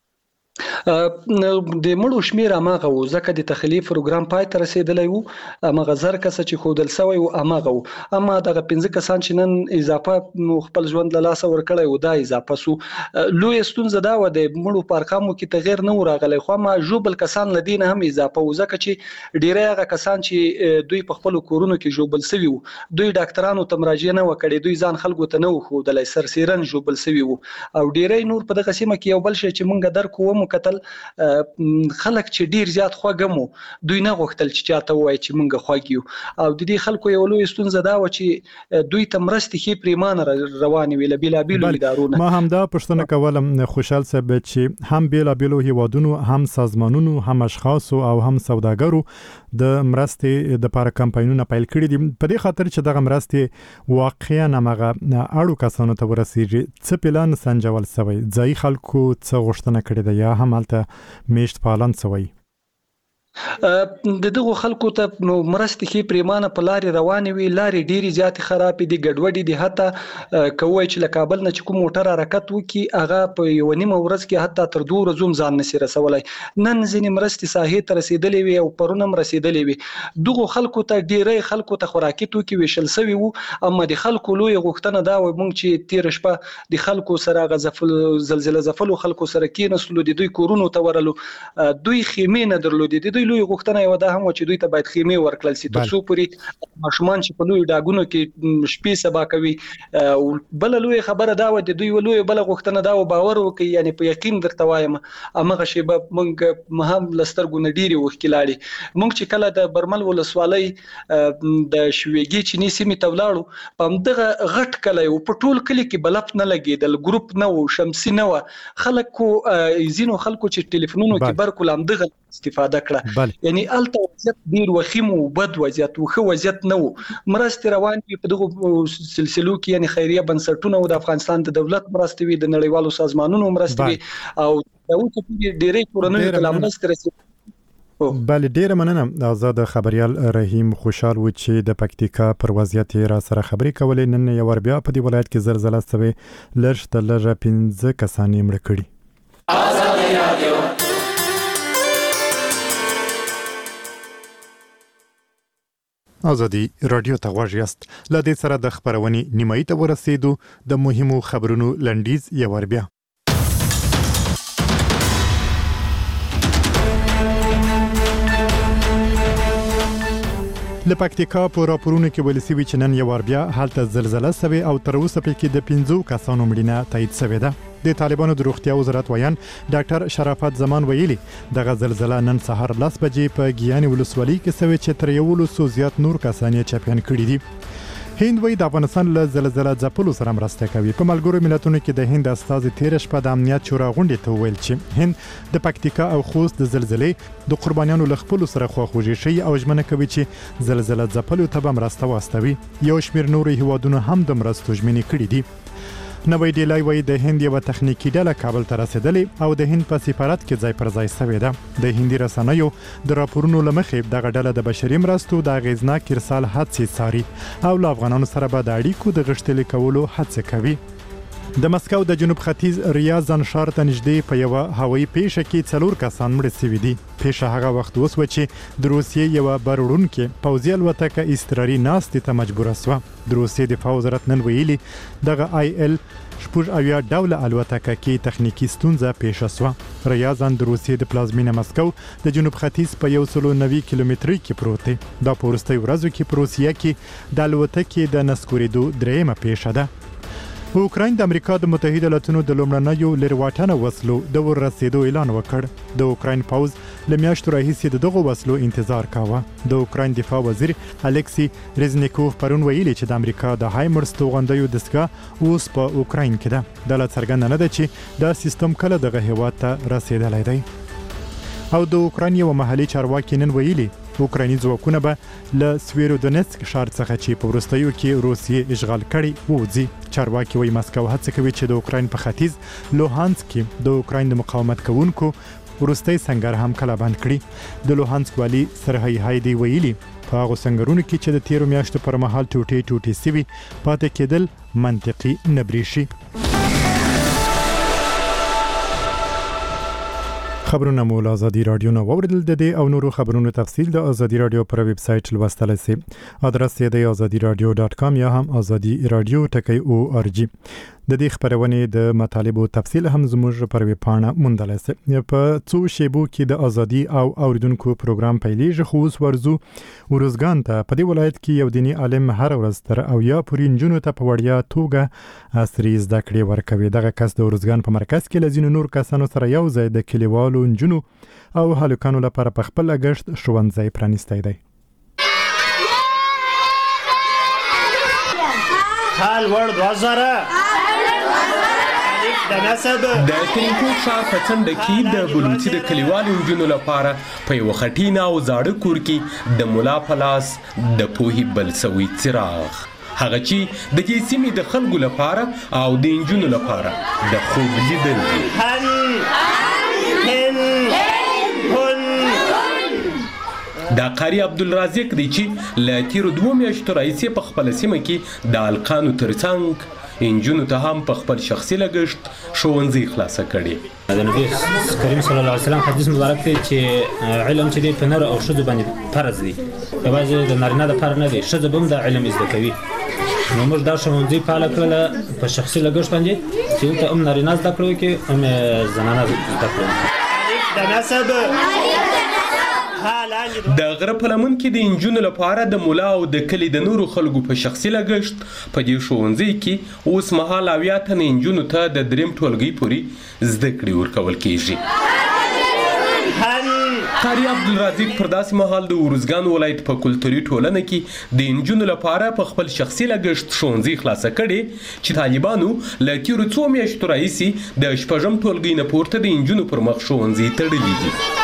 د مړو شمیر هماغه و ځکه د تخلیه پروګرام پای ته رسېدلی و هماغه زر کسه چې ښودل سوی و هماغه و اما دغه پنځه کسان چې نن اضافه خپل ژوند له لاسه ورکړی و دا اضافه سو. لویه ستونزه دا وه د مړو په ارقامو کې تغیر نه و راغلی خو اما ژوبل کسان له دې نه هم اضافه و ځکه چې ډیری هغه کسان چې دوی په خپلو کورونو کې ژوبل سوي و دوی ډاکټرانو ته مراجعه نه وه کړې، دوی ځان خلکو ته نه و ښودلی، سرسیرن ژوبل سوي و او ډیری نور په دغه سیمه کې یو بل شی چې موږ درک ومو کتل خلک چې ډیر زیات خوږه مو دوی نه غوښتل چې چاته وایي چې موږ خوږ یو او د دې خلکو یو لوی ستونزه دا و چې دوی ته مرستې ښې پریمانه روانې وې له بېلابېلو ادارو نه. ما همدا پوښتنه کولم خوشحال صاحب چې هم بېلابېلو هیوادونو هم سازمانونو هم اشخاصو او هم سوداګرو د مرستې د لپاره کمپاینونه پیل کړي دي په دې خاطر چې دغه مرستې واقعا هماغه اړو کسانو ته ورسیږي. څه پلان سنجول شوی؟ ځایي خلکو څه غوښتنه کړې ده یا هم هلته میشت پالن شوی؟ د دغه خلکو ته نو مرستې کې پریمانه په لارې روانې وي، لارې ډېرې زیاتې خرابې دي، ګډوډې دي. حتی کوی چې له کابل نه چې کوم موټر حرکت وکړي هغه په یوه نیمه ورځ کې حتی تر دوه ورځو هم ځان نشي رسولی. نن ځینې مرستې ساحې ته رسېدلې وي او پرون هم رسېدلې وي. دغو خلکو ته ډېری خلکو ته خوراکي توکي ویشل سوي وو، اما د خلکو لویه غوښتنه دا وه موږ چې تېره شپه د خلکو سره هغه ځپلو زلزله ځپلو خلکو سره کېناستلو، د دوی کورونو ته ورلو، دوی خیمې نه درلودې. د دوی لوی غوښتنه یو دا هم چې دوی ته باید خیمې ورکړل شي تر څو پورې ماشومان چې په لوی ډاګونو کې شپې سبا کوي. بل لوی خبره دا و د دوی لوی بل غوښتنه دا و باور وکړي، یعنی په یقین درته وایم امغه شیبه موږ مهم لسترګو نه ډیری وکیلاړي. موږ چې کله د برمل ولسوالۍ د شویګي چینی سیمې ته ولاړو، په همدغه غټ کلی و، په ټول کلي کې بلپ نه لګېدل، ګروپ نه و، شمسي نه و. خلکو ځینو خلکو چې ټلیفونونو کې برکول همدغه استفاده کړه. یعنی الته وضعیت ډیر وخیم او بد وضعیت و، ښه وضعیت نه و. مرستې روان دي په دغه سلسلو کې، یعنی خیریه بنسټونه او د افغانستان د دولت مرستې وي، د نړیوالو سازمانونو مرستې وي، او دا اوس په ډیرې کورنیو ته مرستې رسیدي. بله ډیره مننه آزاد خبريال رحیم خوشحال و چې د پکتیکا پر وضعیت را سره خبرې کولې. نن یو ور بیا په دې ولایت کې زلزلہ سوي، لږ تر لږه پنځه کسان یې مړه کړي. آزاد رادیو آزادی رادیو ته غوږ یاست. له دې سره د خبرونې نیمایي ته ورسېدو. د مهمو خبرونو لنډیز یو ور بیا. له پکتیکا په راپورونو کې ویل شوي چې نن یو ور بیا هلته زلزلہ سوي او تر اوسه پکې د پنځو کسانو مړینه تایید شوې ده. د طالبانو د روغتیا وزارت ویان ډاکټر شرافت زمان ویلي دغه زلزلہ نن سهار لس بجې په ګیاني ولسوالۍ کې سوي چې تر یو سو زیات نور کسان یې چاپیان کړي دي. هند وایي د افغانستان له زلزلہ ځپلو سره مرسته کوي. په ملګرو ملتونو کې د هند استازي تېره شپه د امنیت شورا غونډې ته وویل چې هند د پکتیکا او خوست د زلزلې د قربانیانو له خپلو سره خواخوږي ښیي او ژمنه کوي چې زلزلہ ځپلو ته به مرسته واستوي. یو شمېر نورو هیوادونو هم د مرستو ژمنې کړي دي. نوی ډیلای وایي د هند یوه تخنیکي ډله کابل ته رسېدلې او د هند په سفارت کې ځای پر ځای سوې ده. د هندي رسنیو د راپورونو له مخې دغه ډله د بشري مرستو د اغېزناک ارسال هڅې څاري او له افغانانو سره به د اړیکو د غښتلي کولو هڅه کوي. د مسکو د جنوب ختیځ ریاض ښار ته نږدې په یوه هوایي پیښه کې څلور کسان مړه شوي دي. پیښه هغه وخت وسوه چې د روسیې یوه بر وړونکې پوځي الوتکه اضطراري ناستې ته مجبوره سوه. د روسیې دفاع وزارت نن ویلي دغه آی ال شپږ اویا ډوله الوتکه کې تخنیکي ستونزه پیښه سوه. ریاض د روسیې د پلازمینه مسکو د جنوب ختیځ په یو سلو نوي کیلومترۍ کې پروت دی. دا په وروستیو ورځو کې په روسیه کې د الوتکې د نسکورېدو دریمه پیښه ده. اوکراین د امریکا د متحده ایالاتونو د لومړنیو لرواټنه وسلو د ورسېدو اعلان وکړ. د اوکراین پوځ له میاشتو راهیسې د دغو وسلو انتظار کاوه. د اوکراین دفاع وزیر الکسی رزنیکوف پرون ویلي چې د امریکا د هایمرس توغندیو دستګاه اوس په اوکراین کې ده. دا لا څرګنده نه ده چې دا سیستم کله دغه هیواد ته رسېدلی دی. او د اوکراین یو محلي چارواکي نن ویلي اوکرایني ځواکونه به له سویرودونسک ښار څخه چې په وروستیو کې روسیې اشغال کړي ووځي. چارواکي وایي مسکو هڅه کوي چې د اوکراین په ختیځ لوهانسک کې د اوکراین د مقاومت کوونکو وروستی سنګر هم کله بند کړي. د لوهانسک والي سرهی هایدي ویلي په هغو سنګرونو کې چې د تیرو میاشتو پر مهال ټوټې ټوټې سوي پاتې کېدل منطقي نه برېښي. خبرونه مو له آزادي رادیو نه واوریدل. د دې او نورو خبرونو تفصیل د آزادي رادیو پر ویب سایټ لوستلی سئ. ادرس یې د آزادي رادیو ډاټ کام یا هم آزادي رادیو ټکی او آر جی. د دې خبرونې د مطالبو تفصیل هم زموږ پر ویب پاڼه موندلی سئ. په څو شیبو کې د آزادي او اوریدونکو پروګرام پیلیږي، خو اوس ورځو ورزګان ته. په دې ولایت کې یو دیني عالم هر ورځ تر اویا پورې نجونو ته په وړیا توګه عصري زده کړې ورکوي. دغه کس د ورزګان په مرکز کې له ځینو نور کسانو سره یو ځای د کلیوالو نجونو او هلکانو لپاره په خپل لګښت ښوونځی پرانیستی دی. حال ور دوه زره د ترینکوټ ښار په څنډه کې د بلوچي د کلیوالو نجونو لپاره په یوه خټینه او زاړه کور کې د ملا په لاس د پوهې بل سوی څراغ، هغه چې د دې سیمې د خلکو لپاره او د نجونو لپاره د خوب لیدل دي. دا قاری عبدالرازق دی چې له تیرو دوو میاشتو راهیسې په خپله سیمه کې د هلکانو ترڅنګ انجونو ته هم په خپل شخصي لګښت ښوونځي خلاصه کړي. د نبی کریم صلی الله علیه وسلم حدیث مبارک دی چې علم چې دی په نر او ښځو باندې فرض دی، یوازې د نارینه دپاره نه دی، ښځه به هم دا علم زده کوي. نو موږ دا ښوونځي فعاله کړله په شخصي لګښت باندې چې دلته هم نارینه زده کړه وکړي هم زنانه زده کړه. د نسب د غره په لمن کې د انجونو لپاره د مولا او د کلي د نورو خلکو په شخصي لګښت په دې ښوونځي کې اوس مهال اویا تنه انجونو ته د دریم ټولګي پورې زده کړې ورکول کیږي. قاری عبدالرازق پر داسې مهال د ارزګان ولایت په کلتوري ټولنه کې د انجونو لپاره په خپل شخصي لګښت ښوونځي خلاصه کړي چې طالبانو له تیرو څو میاشتو راهیسې د شپږم ټولګي نه پورته د انجونو پر مخ ښوونځي تړلي دي.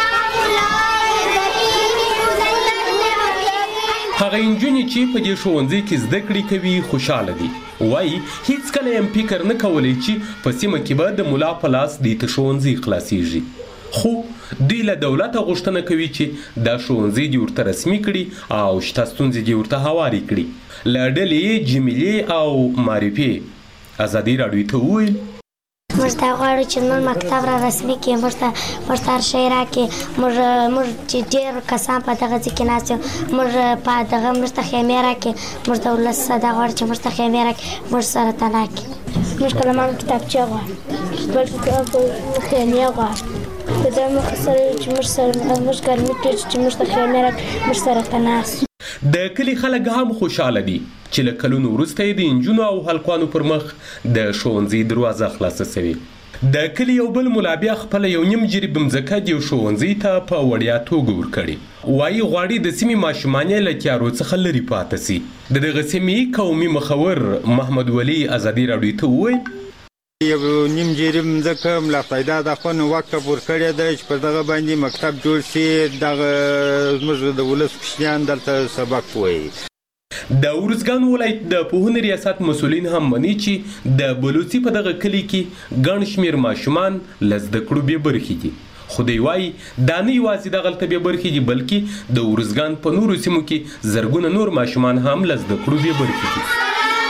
هغه انجونې چې په دې ښوونځي کې زده کړې کوي خوشحاله دي. وایي هیڅکله یې هم فکر نه کولی چې په سیمه کې به د ملا په لاس دې ته ښوونځي خلاصیږي، خو دوی له دولته غوښتنه کوي چې دا ښوونځي دې ورته رسمي کړي او شته ستونزې دې ورته هوارې کړي. له ډلې جمیلې او معرفې ازادي راډیو ته وویل موږ دا غواړو چې زموږ مکتب را رسمي کړي، موږ ته موږ ته هر شی راکړي. موږ موږ چې ډېر کسان په دغه ځای کې ناست یو، موږ په دغه موږ ته خیمې راکړي. موږ د ولس دا غواړو چې موږ ته خیمې راکړي، موږ سره ته راکړي. موږ قلمان کتابچه غواړو، بلکې خیمې غواړو. په دې موخه سره چې موږ سره موږ ګرمي کړي چې موږ ته خیمې راکړي، موږ سره ته ناست. د کلي خلک هم خوشحاله دي چې له کلونو وروسته یې د انجونو او هلکانو پر مخ د ښوونځي دروازه خلاصه سوې. د کلي یو بل ملا بیا خپله یو نیم جریب مځکه د یو ښوونځي ته په وړیا توګه ورکړې. وایي غواړي د سیمې ماشومان یې له تیارو څخه لرې پاته سي. د دغه سیمې قومي مخور محمد ولی ازادي راډیو ته وویل یو نیم جریب مځکه ملا پیدا د خپل وقته ورکړې ده چې په دغه باندې مکتب جوړ شي، دغه زموږ د ولس کوچنیان دلته سبق وایي. د ارزګان ولایت د پوهنې ریاست مسؤلین هم مني چې د بلوڅي په دغه کلي کې ګڼ شمېر ماشومان له زده کړو بې برخې دي. خو دوی وایي دا نه یوازې دغلته بې برخې دي، بلکې د ارزګان په نورو سیمو کې زرګونه نور ماشومان هم له زده کړو بې برخې دي.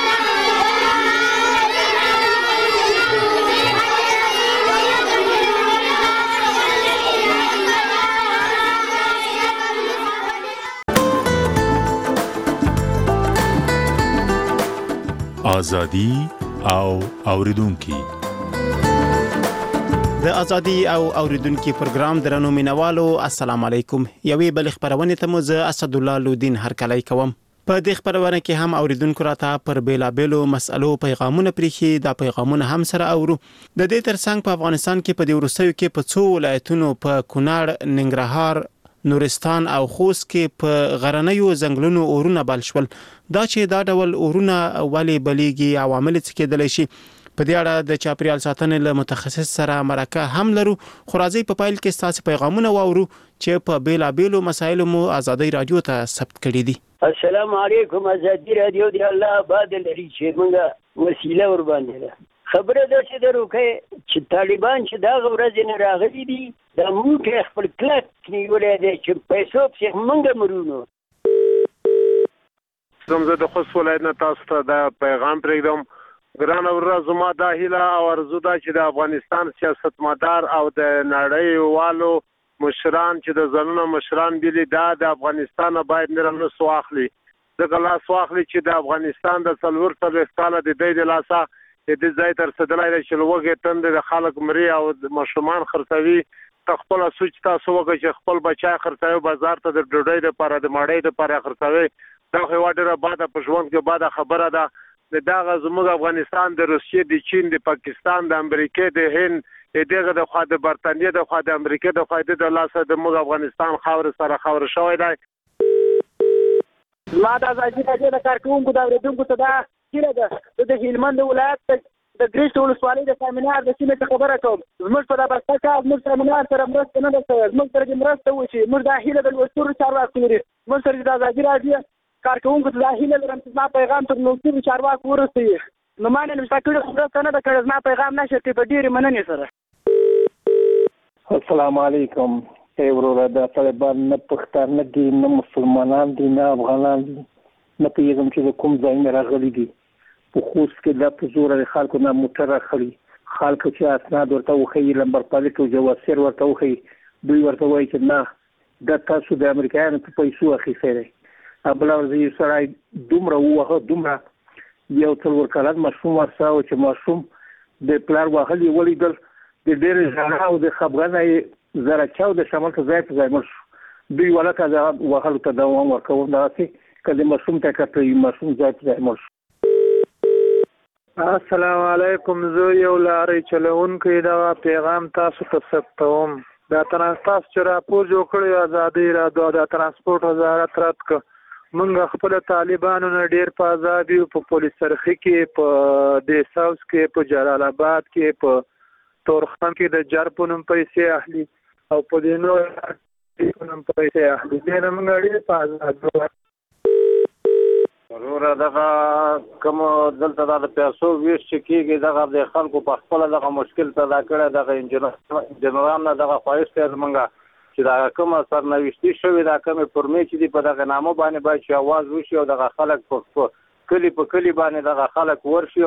ازادي او اوریدونکي د ازادي او اوریدونکي پروګرام درنو مینوالو السلام علیکم. یوې بل خبرونه ته مو زه اسد الله لودین هرکلی کوم. په دې خبرونه کې هم اوریدونکو راته پر بیلابېلو مسألو پیغامونه پریخي. دا پیغامونه هم سره اورو. د دې ترڅنګ په افغانستان کې په دې وروستیو کې په څو ولایتونو په کونړ، ننګرهار، نورستان او خوست کې په غرنیو ځنګلونو اورونه بل شول. دا چې دا ډول اورونه ولې بلیږي، عوامل څه کېدلی شي، په دې اړه د چاپیریال ساتنې له متخصص سره مرکه هم لرو. خو راځئ په پیل کې ستاسو پیغامونه واورو چې په بیلابېلو مسایلو مو ازادي راډیو ته ثبت کړي دي. السلام علیکم. ازادي راډیو دی الله آباد لري چې موږ وسیله ور باندې ده. خبره ده چې درو کې چې طالبان چې دا ورځ نه راغلي دي، دا موږ خپل کلک نیولې دي چې پیسو په موږ مرونو. زموږ د خوست ولایت نه تاسو ته دا پیغام پرېږدم. ګران ورځ زما دا هیله او ارزو ده چې د افغانستان سیاستمدار او د نړۍ والو مشران چې د ځانونو مشران بيلي دا د افغانستان باید نرمه سواخلي. دغه لاس واخلي چې د افغانستان د څلور څلوېښت کاله د دې د لاسه د ځای تر رسېدلی دی چې لوږې تندې د خلک مري او ماشومان خرڅوي. ته خپله سوچ تاسو وکړئ چې خپل بچی خرڅوي بازار ته د ډوډۍ دپاره د ماړۍ دپاره خرڅوي. دا خو یوه ډېره باده په ژوند کې باده خبره ده. د دغه زموږ افغانستان د روسیې، د چین، د پاکستان، د امریکې، د هند، د دغه د خوا د برطانیې د خوا د امریکې د خوا د لاسه د موږ افغانستان خاورې سره خاورې شوی دی. ما د ازادي راډیو د کارکوونکو د اورېدونکو ته دا هیله ده د هلمند ولایت د ګرشت ولسوالۍ د سامینار د سیمې څخه خبره کوم. زموږ په دا بسته کال زموږ سامینار سره مرسته نه ده شوې. زموږ سره دې مرسته وشي. موږ دا هیله د لوستورو چارواکو لري. موږ سره د ازادي راډیو کارکوونکو ته دا هیله لرم چې زما پیغام تر لوستورو چارواکو ورسوي. نو ما نه نشته کړې خو مرسته نه ده کړې. زما پیغام نشر کړي په ډېرې مننې سره. السلام علیکم. ای وروره دا طالبان نه پښتانه دي نه مسلمانان دي نه افغانان دي نه پوهېږم چې د کوم ځای نه راغلي دي په خوست کې دا په زوره د خلکو نه موټر راخلي خلکو چې اسناد ورته وښیي لمبر پلیټ او جواسیر ورته وښیي دوی ورته وایي چې نه دا تاسو د امریکایانو په پیسو اخیستی دی بله ورځ یو سړی دومره ووهه دومره یو څلور کلن ماشوم ورسره و چې ماشوم د پلار وهل یې ولیدل د ډېرې ژړا او د خفګانه یې زره چاو د شمال ته ځای په ځای مړ شو دوی ولکه د وهلو ته دوام ورکول دغسې که د ماشوم ته کته وي ماشوم ځای په ځای مړ شو السلام علیکم زه یو لارۍ چلونکی دغه پیغام تاسو ته ثبتوم دا تاسو چې راپور جوړ کړی ازادي راډیو د ترانسپورټ وزارت رد کړ موږ خپل طالبانو نه ډېر په آزاد یو په پولیس سرخي کې په ډي ساوث کې په جلال آباد کې په تورخم کې د جار په نوم پیسې اخلي او په دې نور په نوم پیسې اخلي دې نه موږ ډېر په آزاد وروره دغه کوم دلته د پیسو ویش چې کېږي دغه د خلکو په خپله دغه مشکل پیدا کړی دغه انجنیران نه دغه خواهش دی زمونږ چې دا کومه سرنوشتي شوې دا کومې فورمې چې دي په دغه نامه باندې باید چې اواز وشي او دغه خلک په کلي په کلي باندې دغه خلک ورشي.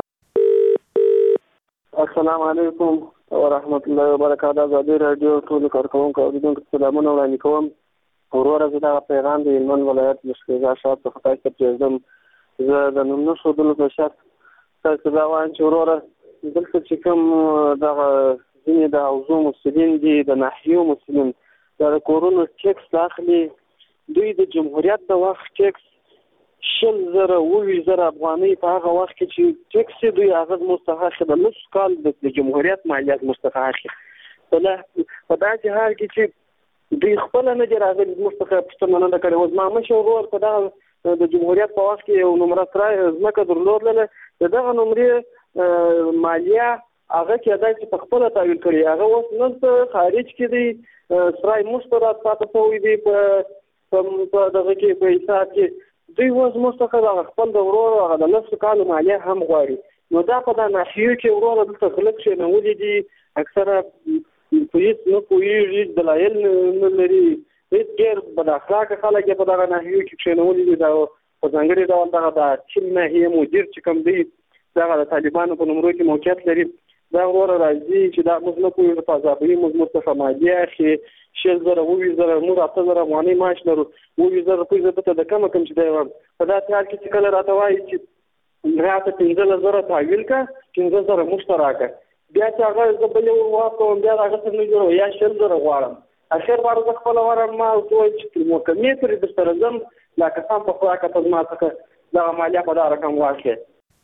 السلام علیکم ورحمت الله وبرکاته. ازادي راډیو ټولو کارکوونکو اوریدونکو ته سلامونه وړاندې کوم. وروره زه دغه پیغام د هلمند ولایت مشکیزا شات په خدای ته پرېږدم. زه د نوم ښودلو په شرط تاسو ته دا وایم چې وروره دلته چې کوم دغه ځینې د حوزو مسلین دي د ناحیو مسلین دا د کورونو ټیکس اخلي دوی د جمهوریت د وخت ټیکس شل زره اووه زره افغانۍ په هغه وخت کې چې ټیکس یې دوی هغه مستحق د نصف کال د جمهوریت مالیات مستحق په داسې حال کې چې دوی خپله نه دي راغلي زموږ څخه پوښتنه نه ده کړې اوس ما مشر ورور په دغه د جمهوریت په وخت کې یو نمره سرای ځمکه درلودله د دغه نمرې مالیه هغه کېدای چې په خپله تحویل کړي هغه اوس نن په خارج کې دی سرای موږ ته راپاته شوی دی په دغه کې په حساب کې دوی اوس موږ څخه دغه خپل د ورور هغه د نصف کالو مالیه هم غواړي نو دا په دا ناحیو کې وروره دلته خلک کښېنولي دي اکثره پولیس نه پوهېږي دلایل نه لري هېڅ ډېر بد اخلاقه خلک یې په دغه ناحیو کې کښېنولي دي دا په ځانګړي ډول دغه د چین ناحیې مدیر چې کوم دی دغه د طالبانو په نمرو کې موقعیت لري دا وروره راځي چې دا موږ نه پوهېږو په عذابوي موږ موږ څخه مالیه اخلي شل زره اووه زره موږ اته زره افغانۍ معاش لرو اووه زره روپۍ زه دلته د کمه کم چې دی وایم په داسې حال کې چې کله راته وایي چې راته پنځلس زره تحویل کړه پنځه زره موږ ته راکړه بیا چې هغه زه بلې ور واستوم بیا د هغه څه نه جوړوم یا شل زره غواړم اخر وار زه خپله ورم ما ورته وویل چې محکمې پورې درسره ځم لا کسان په خوراکه ته زما څخه دغه مالیه په دا رقم واخلې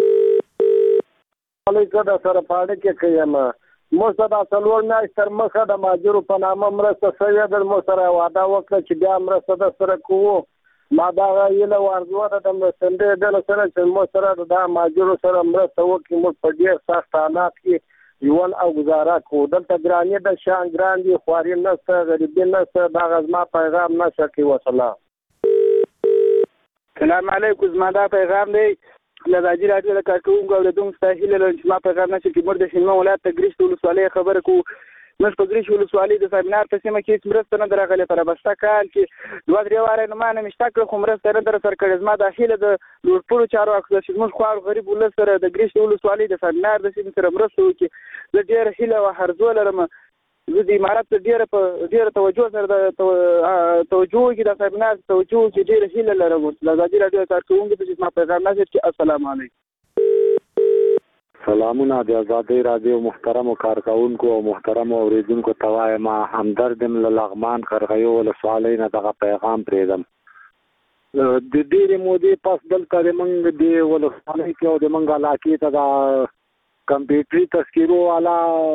زه در سره په اړیکې کې یم موږ ته دا څلور میاشتې تر مخه د مهاجرو په نامه مرسته شوې ده موږ سره وعده وکړه چې بیا مرسته در سره کوو ما دغه هیله وارزوه ده د مرستندې ډلو سره چې موږ سره د مهاجرو سره مرسته وکړي موږ په ډېر سخت حالات کې ژوند او گزاره کوو دلته ګرانې د شان ګران دي خواري نشته غریبي نشته دغه زما پیغام نشه کوي وسلام. سلام علیکم زما دا پیغام دی له ازادي راډیو د کارکوونکو اورېدونکو ته هیله لرم چې زما پیغام نشه کړي موږ د هلمند ولایت د ګریشت ولسوالۍ خبره کوو موږ په ګریشت ولسوالۍ د سمینار په سیمه کې هېڅ مرسته نه ده راغلې په رابسته کال کې دوه درې واره یې نو ما نه مې شته کړه خو مرسته نه ده راسره کړې زما دا هیله د لوړپوړو چارواکو ده چې زموږ خوار غریب ولس سره د ګریشت ولسوالۍ د سمینار د سیمې سره مرسته وکړي زه ډېره هیله او هرزو لرم زه د امارت ډېره په ډېره توجه سره د توجه وکړي د سمینار توجه وکړي ډېره هیله لرم له ازادي راډیو د کارکوونکو ته چې زما پیغام نشر کړي السلام علیکم. سلامونه د ازادي راډیو محترمو کارکوونکو او محترمو اوریدونکو ته وایم همدرد م له لغمان قرغیو ولسوالۍ نه دغه پیغام پرېږدم د ډېرې مودې پس دلته د موږ د ولسوالۍ کې او د موږ علاقې ته د کمپیوټري تذکیرو والا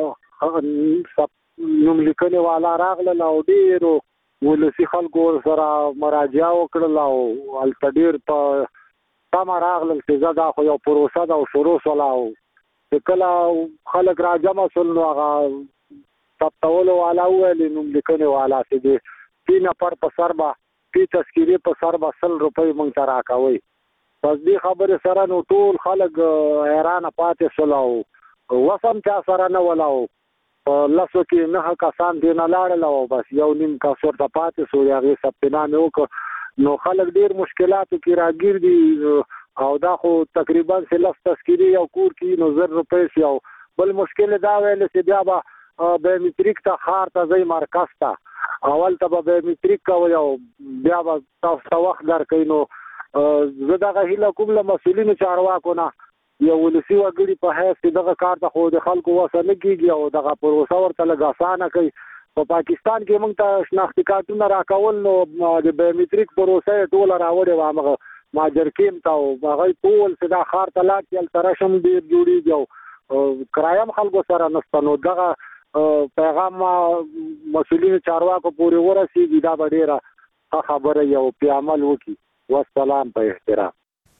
نوملیکنې والا راغلل او ډېرو ولسي خلکو ورسره مراجعه وکړل او هلته ډېر په تمه راغلل چې زه دا خو یو پروسه ده او شروع شوله او چې کله خلک را جمع شول نو هغه ثبتولو والا وویل نوملیکنې والا چې د پي نفر په سر به پي تذکیرې په سر به سل روپۍ موږ ته راکوئ پس دې خبرې سره نو ټول خلک حیرانه پاتې شول او وس هم چا سره نه وله او لاسو کې نه کسان دی نه لاړل او بس یو نیم کس ورته پاتې شو هغه سپینامه وکړ نو خلک ډیر مشکلاتو کې راګیر دي او دا خو تقریبا سلف تذکری او کور کې نو زر روپۍ شي او بل مشکل دا ویل چې بیا به بیومتریک ته خار ته ځای مرکز ته اول ته به بیومتریک کوي او بیا به تاسو وخت درکې نو زه دغه هیله کوم له مسؤلینو چارواکو نه یو ولسی وګړي په هیڅ دغه کار ته خو د خلکو وسنه کیږي او دغه پروسه ورته لګاسانه کوي په پاکستان کې موږ ته شناختی کارتونه راکول نو د بیومتریک پروسه ټول راوړې و هغه ماجر کېم ته او هغه ټول صدا خار ته لاټ یل ترشم ډیر جوړیږي او کرایم خلکو سره نستنو دغه پیغام مسؤلین چارواکو پورې ورسیږي دا ډیره خبره یو په عمل وکي والسلام په احترام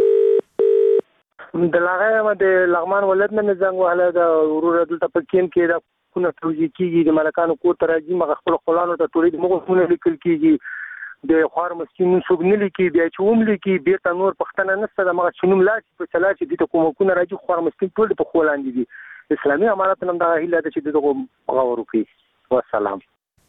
د لاغه د لغمان ولادت نه زنګ وهله د ورور دلته په کیم کې د کونه توجی کیږي د ملکانو کو ترجی مغ خپل خلانو ته ټولې مغونه لیکل کیږي د خوار مسکینون سګنې لیکي بیا چوم لیکي بیا ته نور پښتنه نسته د مغ چنوم لا چې په چلا چې د کومکونه راځي خوار مسکین ټول په خولاندې دي اسلامي امارات نن دا هیله ده چې دغه غوړو کوي والسلام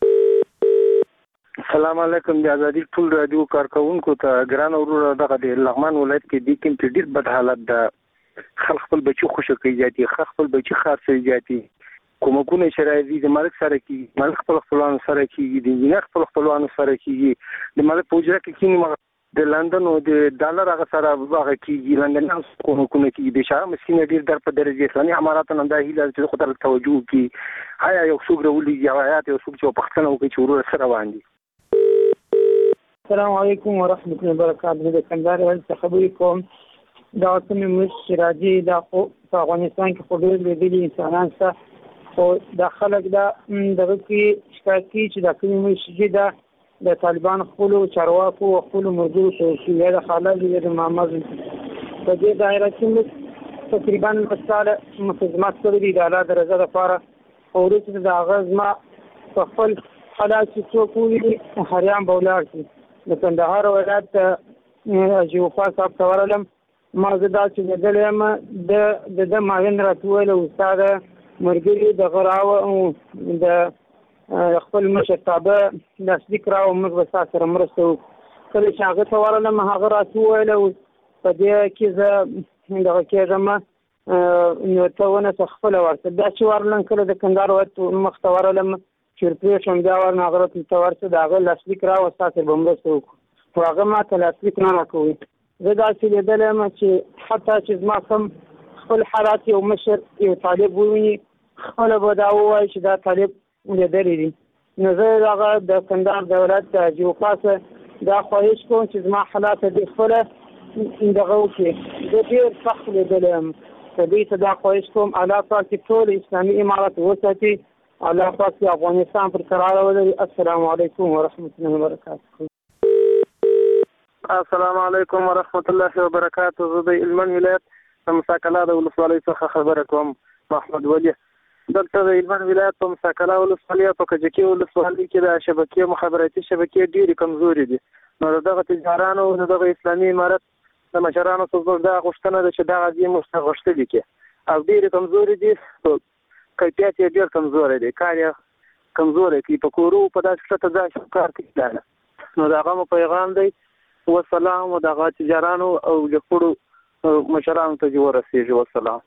السلام علیکم د ازادي ټول رادیو کارکونکو ته ګران ورور دغه د لغمان ولایت کې د کوم ډیر بد حالت ده خلک خپل بچو خوشو کوي ځاتي خپل بچي خارڅي ځاتي کومکونه شرایطي د مالک سره کې مالک خپل خپلوان سره کې د انجینر خپل خپلوان سره کې د مالک پوجا کې کینی د لندن او د ډالر هغه سره هغه کې لندن هم کومکونه کې د شاه مسکین ډیر در په درجه اسلامي امارات نن دا هیله چې خطر توجه کې آیا یو څوک ورولي جوایات یو څوک چې پښتنه او کې ورور سره باندې السلام علیکم ورحمۃ اللہ وبرکاتہ د کندهار ولایت خبرې کوم دا کومې مش راځي دا خو په افغانستان کې خو ډېر لیدلي انسانان څخه خو د خلک دا دغه کې شکایت کوي چې دا کومې مش دا د طالبان خپل چارواکو او خپل مرجو چې یا د خلک د معمر په دې دایره کې تقریبا مساله مخدمات کړې د اعلی درجه لپاره او ورته د اغاز ما په خپل حالات چې څوک وي هریان بولار شي د کندهار ولایت جوفا صاحب تورلم ما زدا چې دلم د د ماین راتول او استاد مرګري د غراو د خپل مشتابه د ذکر او موږ سره مرسته کله چې هغه تورلم هغه راتول او په دې کې زه دغه کې زما نو ته ونه تخفل ورته دا چې ورلن کله د کندهار ولایت مختورلم چیرته شوم بیا ورن هغه ته ورته داغه لاسلیک را وساته بمرسته وکړو هغه ما ته لاسلیک نه راکوي زه دا چې لیدلم چې حتی چې ما کوم خپل حالات یو مشر یو طالب وویني خپل به دا ووایي چې دا طالب لیدلی دي نو زه دغه د کندهار د ولایت د جوپاسه دا خواهش کوم چې زما حالات دې خپله دغه وکړي زه ډېر سخت لیدلم په دې ته دا خواهش کوم الله پاک ټول اسلامي امارات وساتي الله پاک افغانستان پر قرار ولري السلام علیکم ورحمۃ اللہ وبرکاتہ السلام علیکم ورحمۃ اللہ وبرکاتہ زه د هلمند ولایت مساکلا د ولسوالۍ څخه خبره کوم محمد ولی دلته د هلمند ولایت په مساکلا ولسوالۍ په کجکي ولسوالۍ کې د شبکې مخابراتي شبکې ډېرې کمزوري دي نو دغه تجارانو دغه اسلامي امارت د مشرانو څخه دا غوښتنه ده چې دا غږی مستغشتلي کې او ډېرې کمزوري دي کیفیت یې ډېر کمزوری دی کار یې کمزوری کوي په کورو په داسې ښه ځای کار کوي نو د هغه مو پیغام دی والسلام او د هغه تجارانو او د خپلو مشرانو ته دې ورسېږي والسلام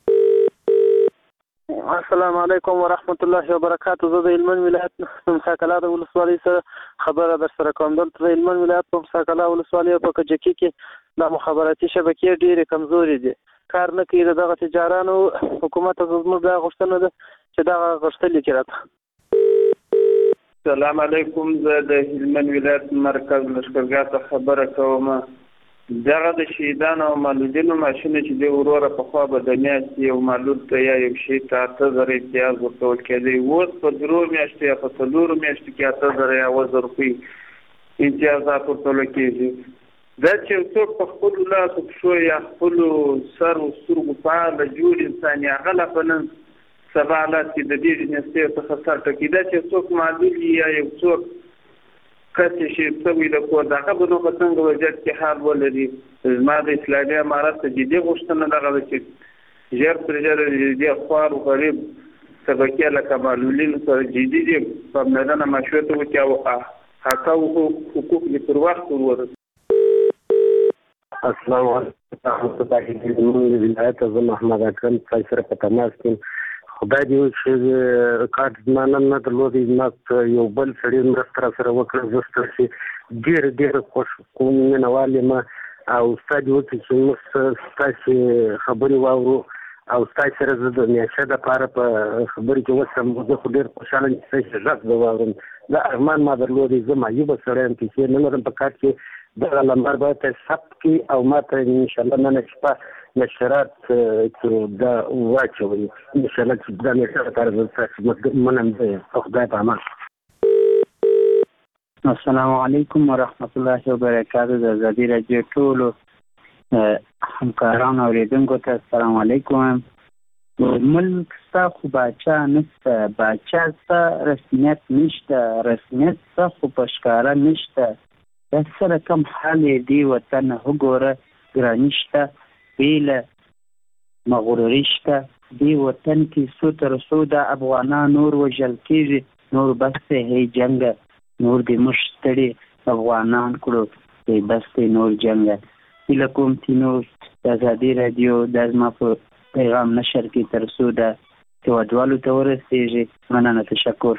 السلام علیکم ورحمۃ اللہ وبرکاتہ زه د هلمند ولایت مساکلا د ولسوالۍ سره خبره در سره کوم دلته د هلمند ولایت په مساکلا ولسوالۍ په کجکي کې د مخابراتي شبکې ډېرې کمزوري دي کار نه کوي دغه تجارانو حکومت زموږ دا غوښتنه ده چې دغه غوښتلې کې راته السلام علیکم زه د هلمند ولایت مرکز لښکرګاه څخه خبره کوم دغه د شهیدانو او معلولینو ماشینونه چې دی وروره پخوا به د میاشتې یو معلول ته یا یو شهید ته اته زره امتیاز ورکول کېدی اوس په درو میاشتو یا په څلورو میاشتو کې اته زره یا اووه زره روپۍ امتیازات ورکول کېږي دا چې څوک په خپلو لاسو پښو یا خپلو سر و سترګو فعاله جوړ انسان یا هغه لا په نن سبا حالات کې د ډېرې نېستۍ څخه سر ټکي دا چې څوک معلول وي یا یو څوک کس چې شوي د کور د هغه به نو په څنګه وضعیت کې حال ولري زما د اسلامي امارت ته جدي غوښتنه دغه ده چې ژر تر ژره د دې خوار و غریب سبکیه لکه معلولین سره جدي دي پاملرنه مشروطه وکړي او حق او حقوق یې پر وخت ورور. السلام علیکم د ولایت زه محمد اکرم سره په تماس کې. خدای دې چې ریکارډ مانن نه درلودي ما یو بل سړي مرسته سره وکړه زه چې ډېر ډېر خوش کوم نه والي ما او ستاسو وکړي چې موږ ستاسو خبري واورو او ستاسو سره زه د میاشتې د پاره په خبرې کې وسم زه خو ډېر خوشاله یم چې ستاسو غږ به واورم. دا ارمان ما درلودي زه معیوبه سړی یم چې نه لرم په کار کې دغه لمبر به ته ثبت کړي او ما ته انشاءالله نن شپه نشرات چې دا واچوي انشاءالله چې دا نشرات تاسو منم دی خدای په امان. السلام علیکم ورحمت الله وبرکاته. د ازادي راډیو ټولو همکارانو اوریدونکو ته السلام علیکم. ملک ستا خو باچا نشته، باچا ستا رسمیت نشته، رسمیت ستا خو په ښکاره نشته. دا سره کم حال دی وطن وګوره ګراني شته بیله مغروري شته. دی وطن کې څو تر څو د افغانان نور وژل کېږي نور بس هی جنګ نور دې موږ ستړي افغانان کړو دی بس نور جنګ. هیله کوم چې نور د ازادي راډیو د زما په پیغام نشر کې تر څو د هېوادوالو ته ورسېږي. مننه، تشکر.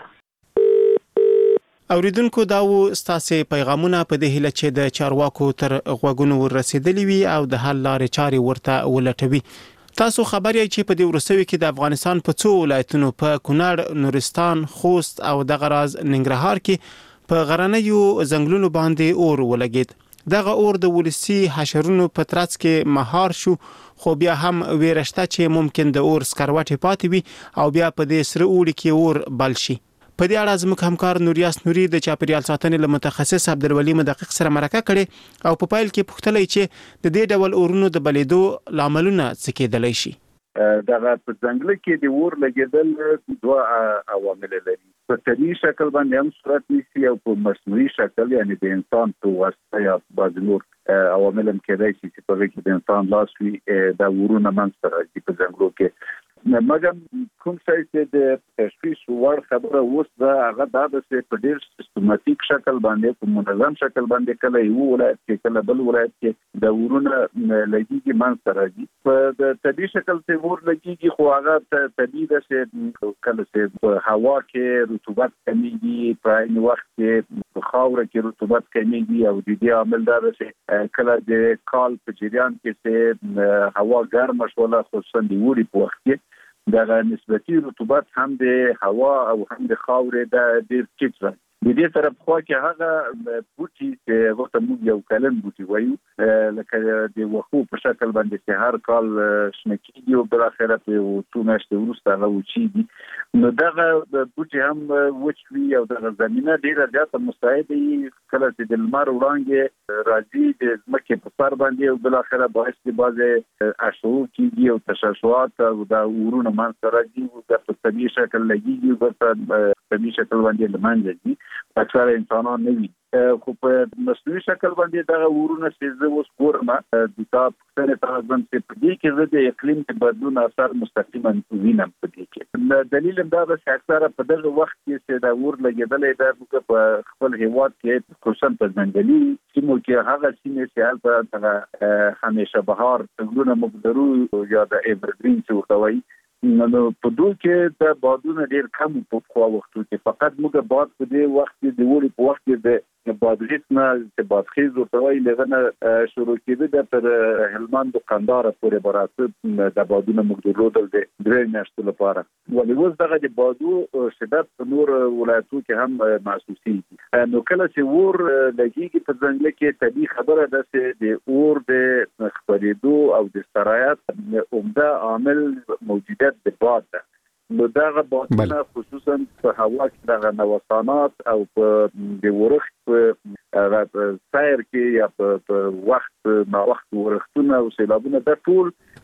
اوریدونکو دا و ستاسو پیغامونه په دې هیله چې د چارواکو تر غوږونو ورسېدلی وي او د حل لارې چارې ورته ولټوي. تاسو خبر یې چې په دې ورسوي کې د افغانستان په څو ولایتونو په کونړ، نورستان، خوست او دغه راز ننګرهار کې په غرنیو ځنګلونو باندې اور ولګید. دغه اور د ولسی حشرونو په ترڅ کې مهار شو، خو بیا هم ویرشته چې ممکن د اور سکروټې پاتې وي او بیا په دې سره اوړي کې اور بل شي. په دې اړه زموږ همکار نوریاس نوري د چاپیریال ساتنې له متخصص عبدالولي مدقق سره مرکه کړې او په پایل کې پوښتلې چې د دې ډول اورونو د بلیدو لاملونه څه کېدلی شي. دغه په ځنګل کې د اور لګیدل دوه عوامل لري. په طبیعي شکل باندې هم صورت نیسي او په مصنوعي شکل یعنی د انسان په واسطه یا بعض نور عوامل هم کېدای شي چې په هغه کې د انسان لاس وي دا اورونه منځته راځي په ځنګلو کې. مګر کوم څه چې د تشخیص وړ خبره اوس دا هغه دا چې په ډېر سیستماتیک شکل باندې په منظم شکل باندې کله یو ولایت کې کله بل ولایت کې د ورونه لګیږي منځته راځي. په د طبیعي شکل چې ور لګیږي خو هغه طبیعي ده چې کله چې په هوا کې رطوبت کمیږي، په عین وخت کې په خاوره کې رطوبت کمیږي او د دې عامل دا ده چې کله د کال په جریان کې چې هوا ګرمه شوله خصوصا د وړي په وخت کې دغه نسبتي رطوبت هم د هوا او هم د خاورې د ډېر ټیټ راځي. د دې سره په خوا کې هغه بوټي چې ورته موږ یو کلن بوټي وایو لکه د وښو په شکل باندې چې هر کال شنه کېږي او بالاخره په څو میاشتې وروسته هغه وچېږي. نو دغه بوټي هم وچ وي او دغه زمینه ډېره زیاته مستعده وي. کله چې د لمر وړانګې راځي د ځمکې په سر باندې او بالاخره باعث د بعضې اشعو کېږي او تشعشعات او د اورونه منځته راځي او د په طبیعي شکل لګېږي او په طبیعي شکل باندې له منځه ځي. اکثر انسانان نه وي خو په مصنوعي شکل باندې دغه ورونه چې زه اوس ګورم د تا پوښتنې ته راځم چې په دې کې زه د اقلیم د بدلون اثر مستقیما وینم. په دې کې دلیل هم دا ده چې اکثره په دغه وخت کې چې د اور لګېدلی ده موږ په خپل هېواد کې خصوصا په ځنګلي سیمو کې هغه سیمې چې هلته دغه همیشه بهار ځنګلونه موږ لرو یا د ایورګرین چې ورته وایي نو په دوی کې د بادونه ډېر کم په پخوا وختو کې فقط موږ باد په دې وخت کې د وړي په وخت کې د بادغیس نه چې بادخیز ورته وایي لغه نه شروع کېده د تر هلمند و قندهار پورې به راته د بادونه موږ درلودل د درې میاشتو لپاره. ولې اوس دغه د بادو شدت په نور ولایتو کې هم محسوسېږي. نو کله چې اور لګېږي په ځنګل کې طبیعي خبره ده چې د اور د خپرېدو او د سرایت عمده عامل موجودیت د باد ده. نو دغه بادونه خصوصا په هوا کې دغه نوسانات او په د ورښت په سیر کې یا په وخت ما وخت ورښتونه او سیلابونه د ټول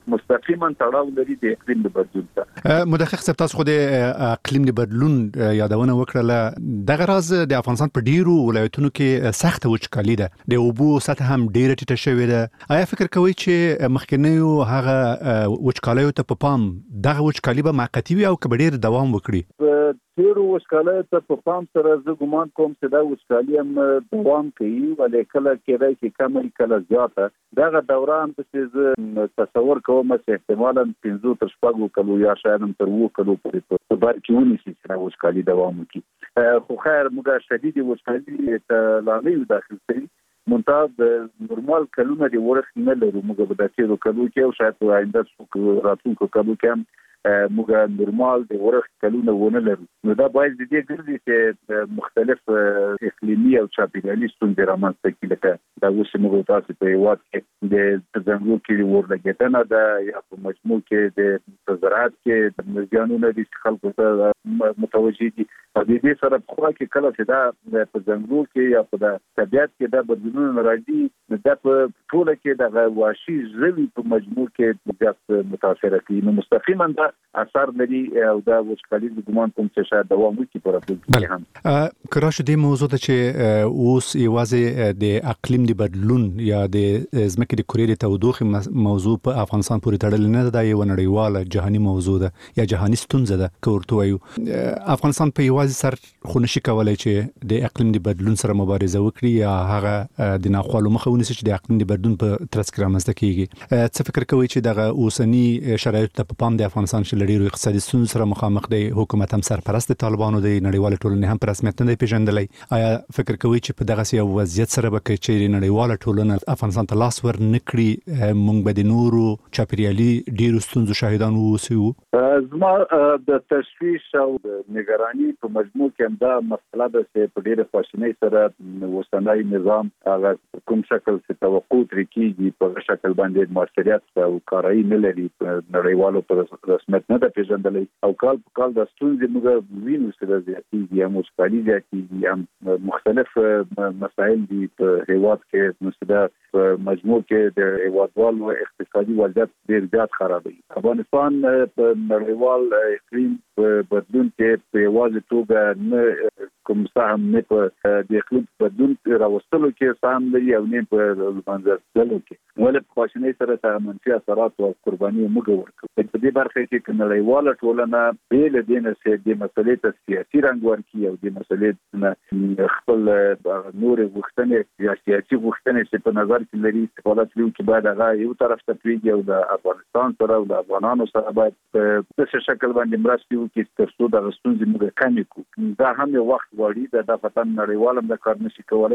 مستقیما تړاو لري د اقلیم د بدلون سره. مدقق صاحب تاسو خو د اقلیم د بدلون یادونه وکړه. دغه راز د افغانستان په ډیرو ولایتونو کې سخت وچکالي ده، د اوبو سطح هم ډیره ټیټه شوې ده. آیا فکر کوئ چې مخکنیو هغه وچکالیو ته په پام دغه وچکالي به موقتی وي او که به ډیر دوام وکړي؟ تیرو وچکالیو ته په پام سره زه ګمان کوم چې دا وچکالي هم دوام کوي، ولې کله کېدای شي کمه کله زیاته. دغه دوران چې زه تصور کوم چې احتمالاً پنځه تر شپږو کلو یا شاید هم تر اووه کلو پورې په بار کې ونیسي چې دا وچکالي دوام وکړي. خو خیر موږ شدید وچکالي ته لا نه یو داخل شوي، منتها د نورمال کلونه د ورښت نه لرو. موږ به د تیرو کلو کې او شاید په آینده راتلونکو کلو کې هم موږ نورمال د ورښت کلونه ونه لرو. نو دا باید د دې ګرځي چې مختلف اقلیمي او چاپیریالي ستونزې رامنځته کړي، لکه دا اوس موږ تاسو په هېواد کې د ځنګلو کې ورلګېدنه ده یا په مجموع کې د زراعت کې د مزیانونه دي چې خلکو ته متوجه دي. په دې سره پخوا کې کله چې دا په ځنګلو کې یا په طبیعت کې دا بدلونونه راځي، نو دا په ټوله کې د وحشي ژوي په مجموع کې زیات متاثره کوي. نو مستقیما دا اثر لري او دا وچکالي د ګمان کوم چې شاید دوام وکړي په راتلونکي کې هم. که راشو دې موضوع ته چې اوس یوازې د اقلیم د بدلون یا د ځمکې د کورې د تودوخې موضوع په افغانستان پورې تړلې نه ده، دا یوه نړیواله جهاني موضوع ده یا جهاني ستونزه ده که ورته وایو. افغانستان په یوازې سر خو نشي کولی چې د اقلیم د بدلون سره مبارزه وکړي یا هغه د ناخوالو مخه ونیسي چې د اقلیم د بدلون په ترڅ کې رامنځته کیږي. څه فکر کوئ چې دغه اوسني شرایطو ته په پام د افغانستان چې ډیرو اقتصادي ستونزو سره مخامخ دی، حکومت هم سرپرست د طالبانو دی، نړیواله ټولنه هم په رسمیت نه دی پیژندلی، آیا فکر کوئ چې په دغه یو وضعیت سره به چې نړیواله ټولنه افغانستان ته لاس ور نه کړي موږ به د نورو چاپیریالي ډیرو ستونزو شاهدان واوسو؟ زما د تشویش او د نگرانی په مجموع کې هم دا مسله ده چې په ډیره خواشینۍ سره اوسنی نظام هغه کوم شکل چې توقع ترې کېږي په شکل باندې موثریت او کارایي نه لري، نړیوالو په رسمیت نه ده پیژندلی او کال په کال د ستونزې موږ وینو چې زیاتېږي، هم وچکالي زیاتېږي، هم مختلف مسایل دي په هېواد کې. نو چې دا په مجموع کې د هېوادوالو اقتصادي وضعیت ډېر زیات خرابوي. افغانستان په نړیوال اقلیم په بدلون کې په یوازې توګه نه کوم سهم نه په د اقلیم بدلون راوستلو کې سهم لري او نه په منځلو کې، ولې په خواشینۍ سره ته منفي اثرات او قرباني موږ ورکوو. په دې برخه کې چې نړیواله ټولنه بې له دې نه چې د مسلې ته سیاسي رنګ ورکړي او د مسلې نه خپل نورې غوښتنې یا سیاسي غوښتنې چې په نظر کې لري استفاده کوي چې باید هغه یو طرف ته پرېږدي او د افغانستان سره او د افغانانو سره باید په داسې شکل باندې مرستې وکړي تر څو دغه ستونزې موږ کمې کړو. دا هم یو وخت غواړي، دا په تن نړیوال هم دا کار نشي کولی.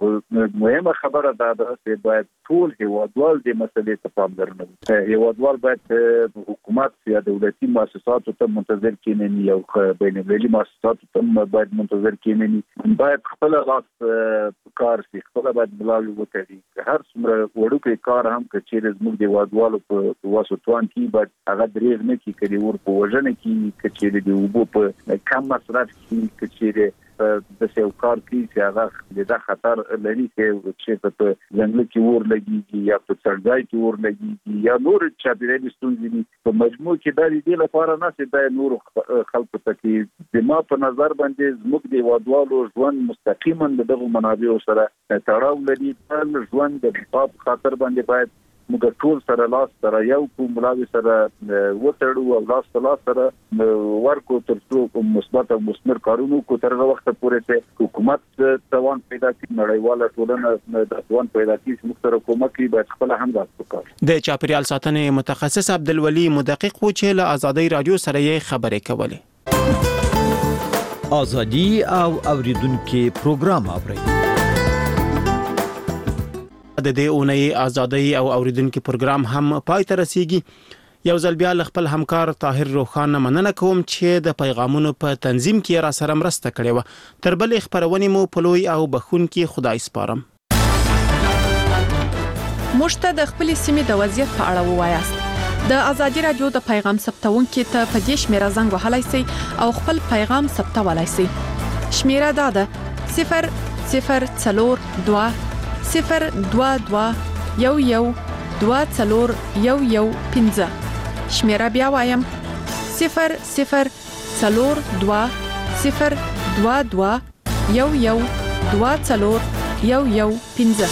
مهمه خبره دا ده چې باید ټول هېوادوال دې مسلې ته پاملرنه وکړي. هېوادوال باید حکومت یا دولتي مؤسساتو ته منتظر کېنني او بین المللي مؤسساتو ته باید منتظر کېنني، باید خپل لاس کار شي، خپل باید ملاوي وکړي. هر څومره وړوکی کار هم که چیرې زموږ د هېوادوالو په وس و توان کې باید هغه دریغ نه کړي، که د اور په وژنه کې، که چیرې د اوبو په کم مصرف کې، که چیرې داسې یو کار کوي چې هغه د دا خطر لري چې چېرته په ځنګله کې اور لګېږي یا په څړځای کې اور لګېږي یا نور چاپېریالي ستونزې دي. په مجموع کې دا د دې لپاره نه چې دا نورو خلکو ته کې زما په نظر باندې زموږ د هېوادوالو ژوند مستقیما د دغو منابعو سره تړاو لري. بل ژوند د بقا په خاطر باندې باید موږ ټول سره لاس سره یو کو ملاوي سره وتړو او لاس په لاس سره ورکو تر څو مثبت او مثمر کارونه کو تر هغه وخت پورې چې حکومت توان پیدا کړي، نړیواله ټولنه د توان پیدا کړي چې موږ سره کومک کوي، باید خپل هم لاس وکړي. د چاپیریال ساتنې متخصص عبدالولي مدقق و چې له آزادۍ رادیو سره یې خبرې کولې. آزادي او اوریدونکو پروګرام اوري. د دې اونۍ آزادۍ او اوریدونکو پروګرام هم پای ته رسیږي. یو ځل بیا خپل همکار طاهر روخان مننه کوم چې د پیغامونو په تنظیم کې را سره مرسته کړې و. تر بلې خبرونې مو په لوی او بخونکي خدای سپارم. مشته د خپل سیمې د وضعیت په اړه ووایاست. د ازادي رادیو د پیغام ثبتونکو ته په دې شمیره زنګ وهلای شئ او خپل پیغام ثبتولای شئ. شمیره دا ده صفر صفر څلور دوه صفر دوه دوه یو یو دوه څلور یو یو پنځه. شمیره بیا وایم صفر صفر څلور دوه صفر دوه دوه یو یو دوه څلور یو یو پنځه.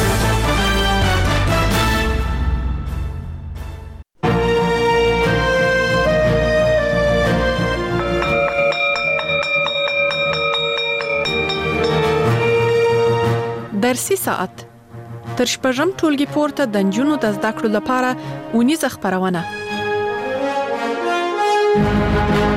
درسي ساعت تر شپږم ټولګي پورته د نجونو د زده کړو لپاره اونیزه خپرونه.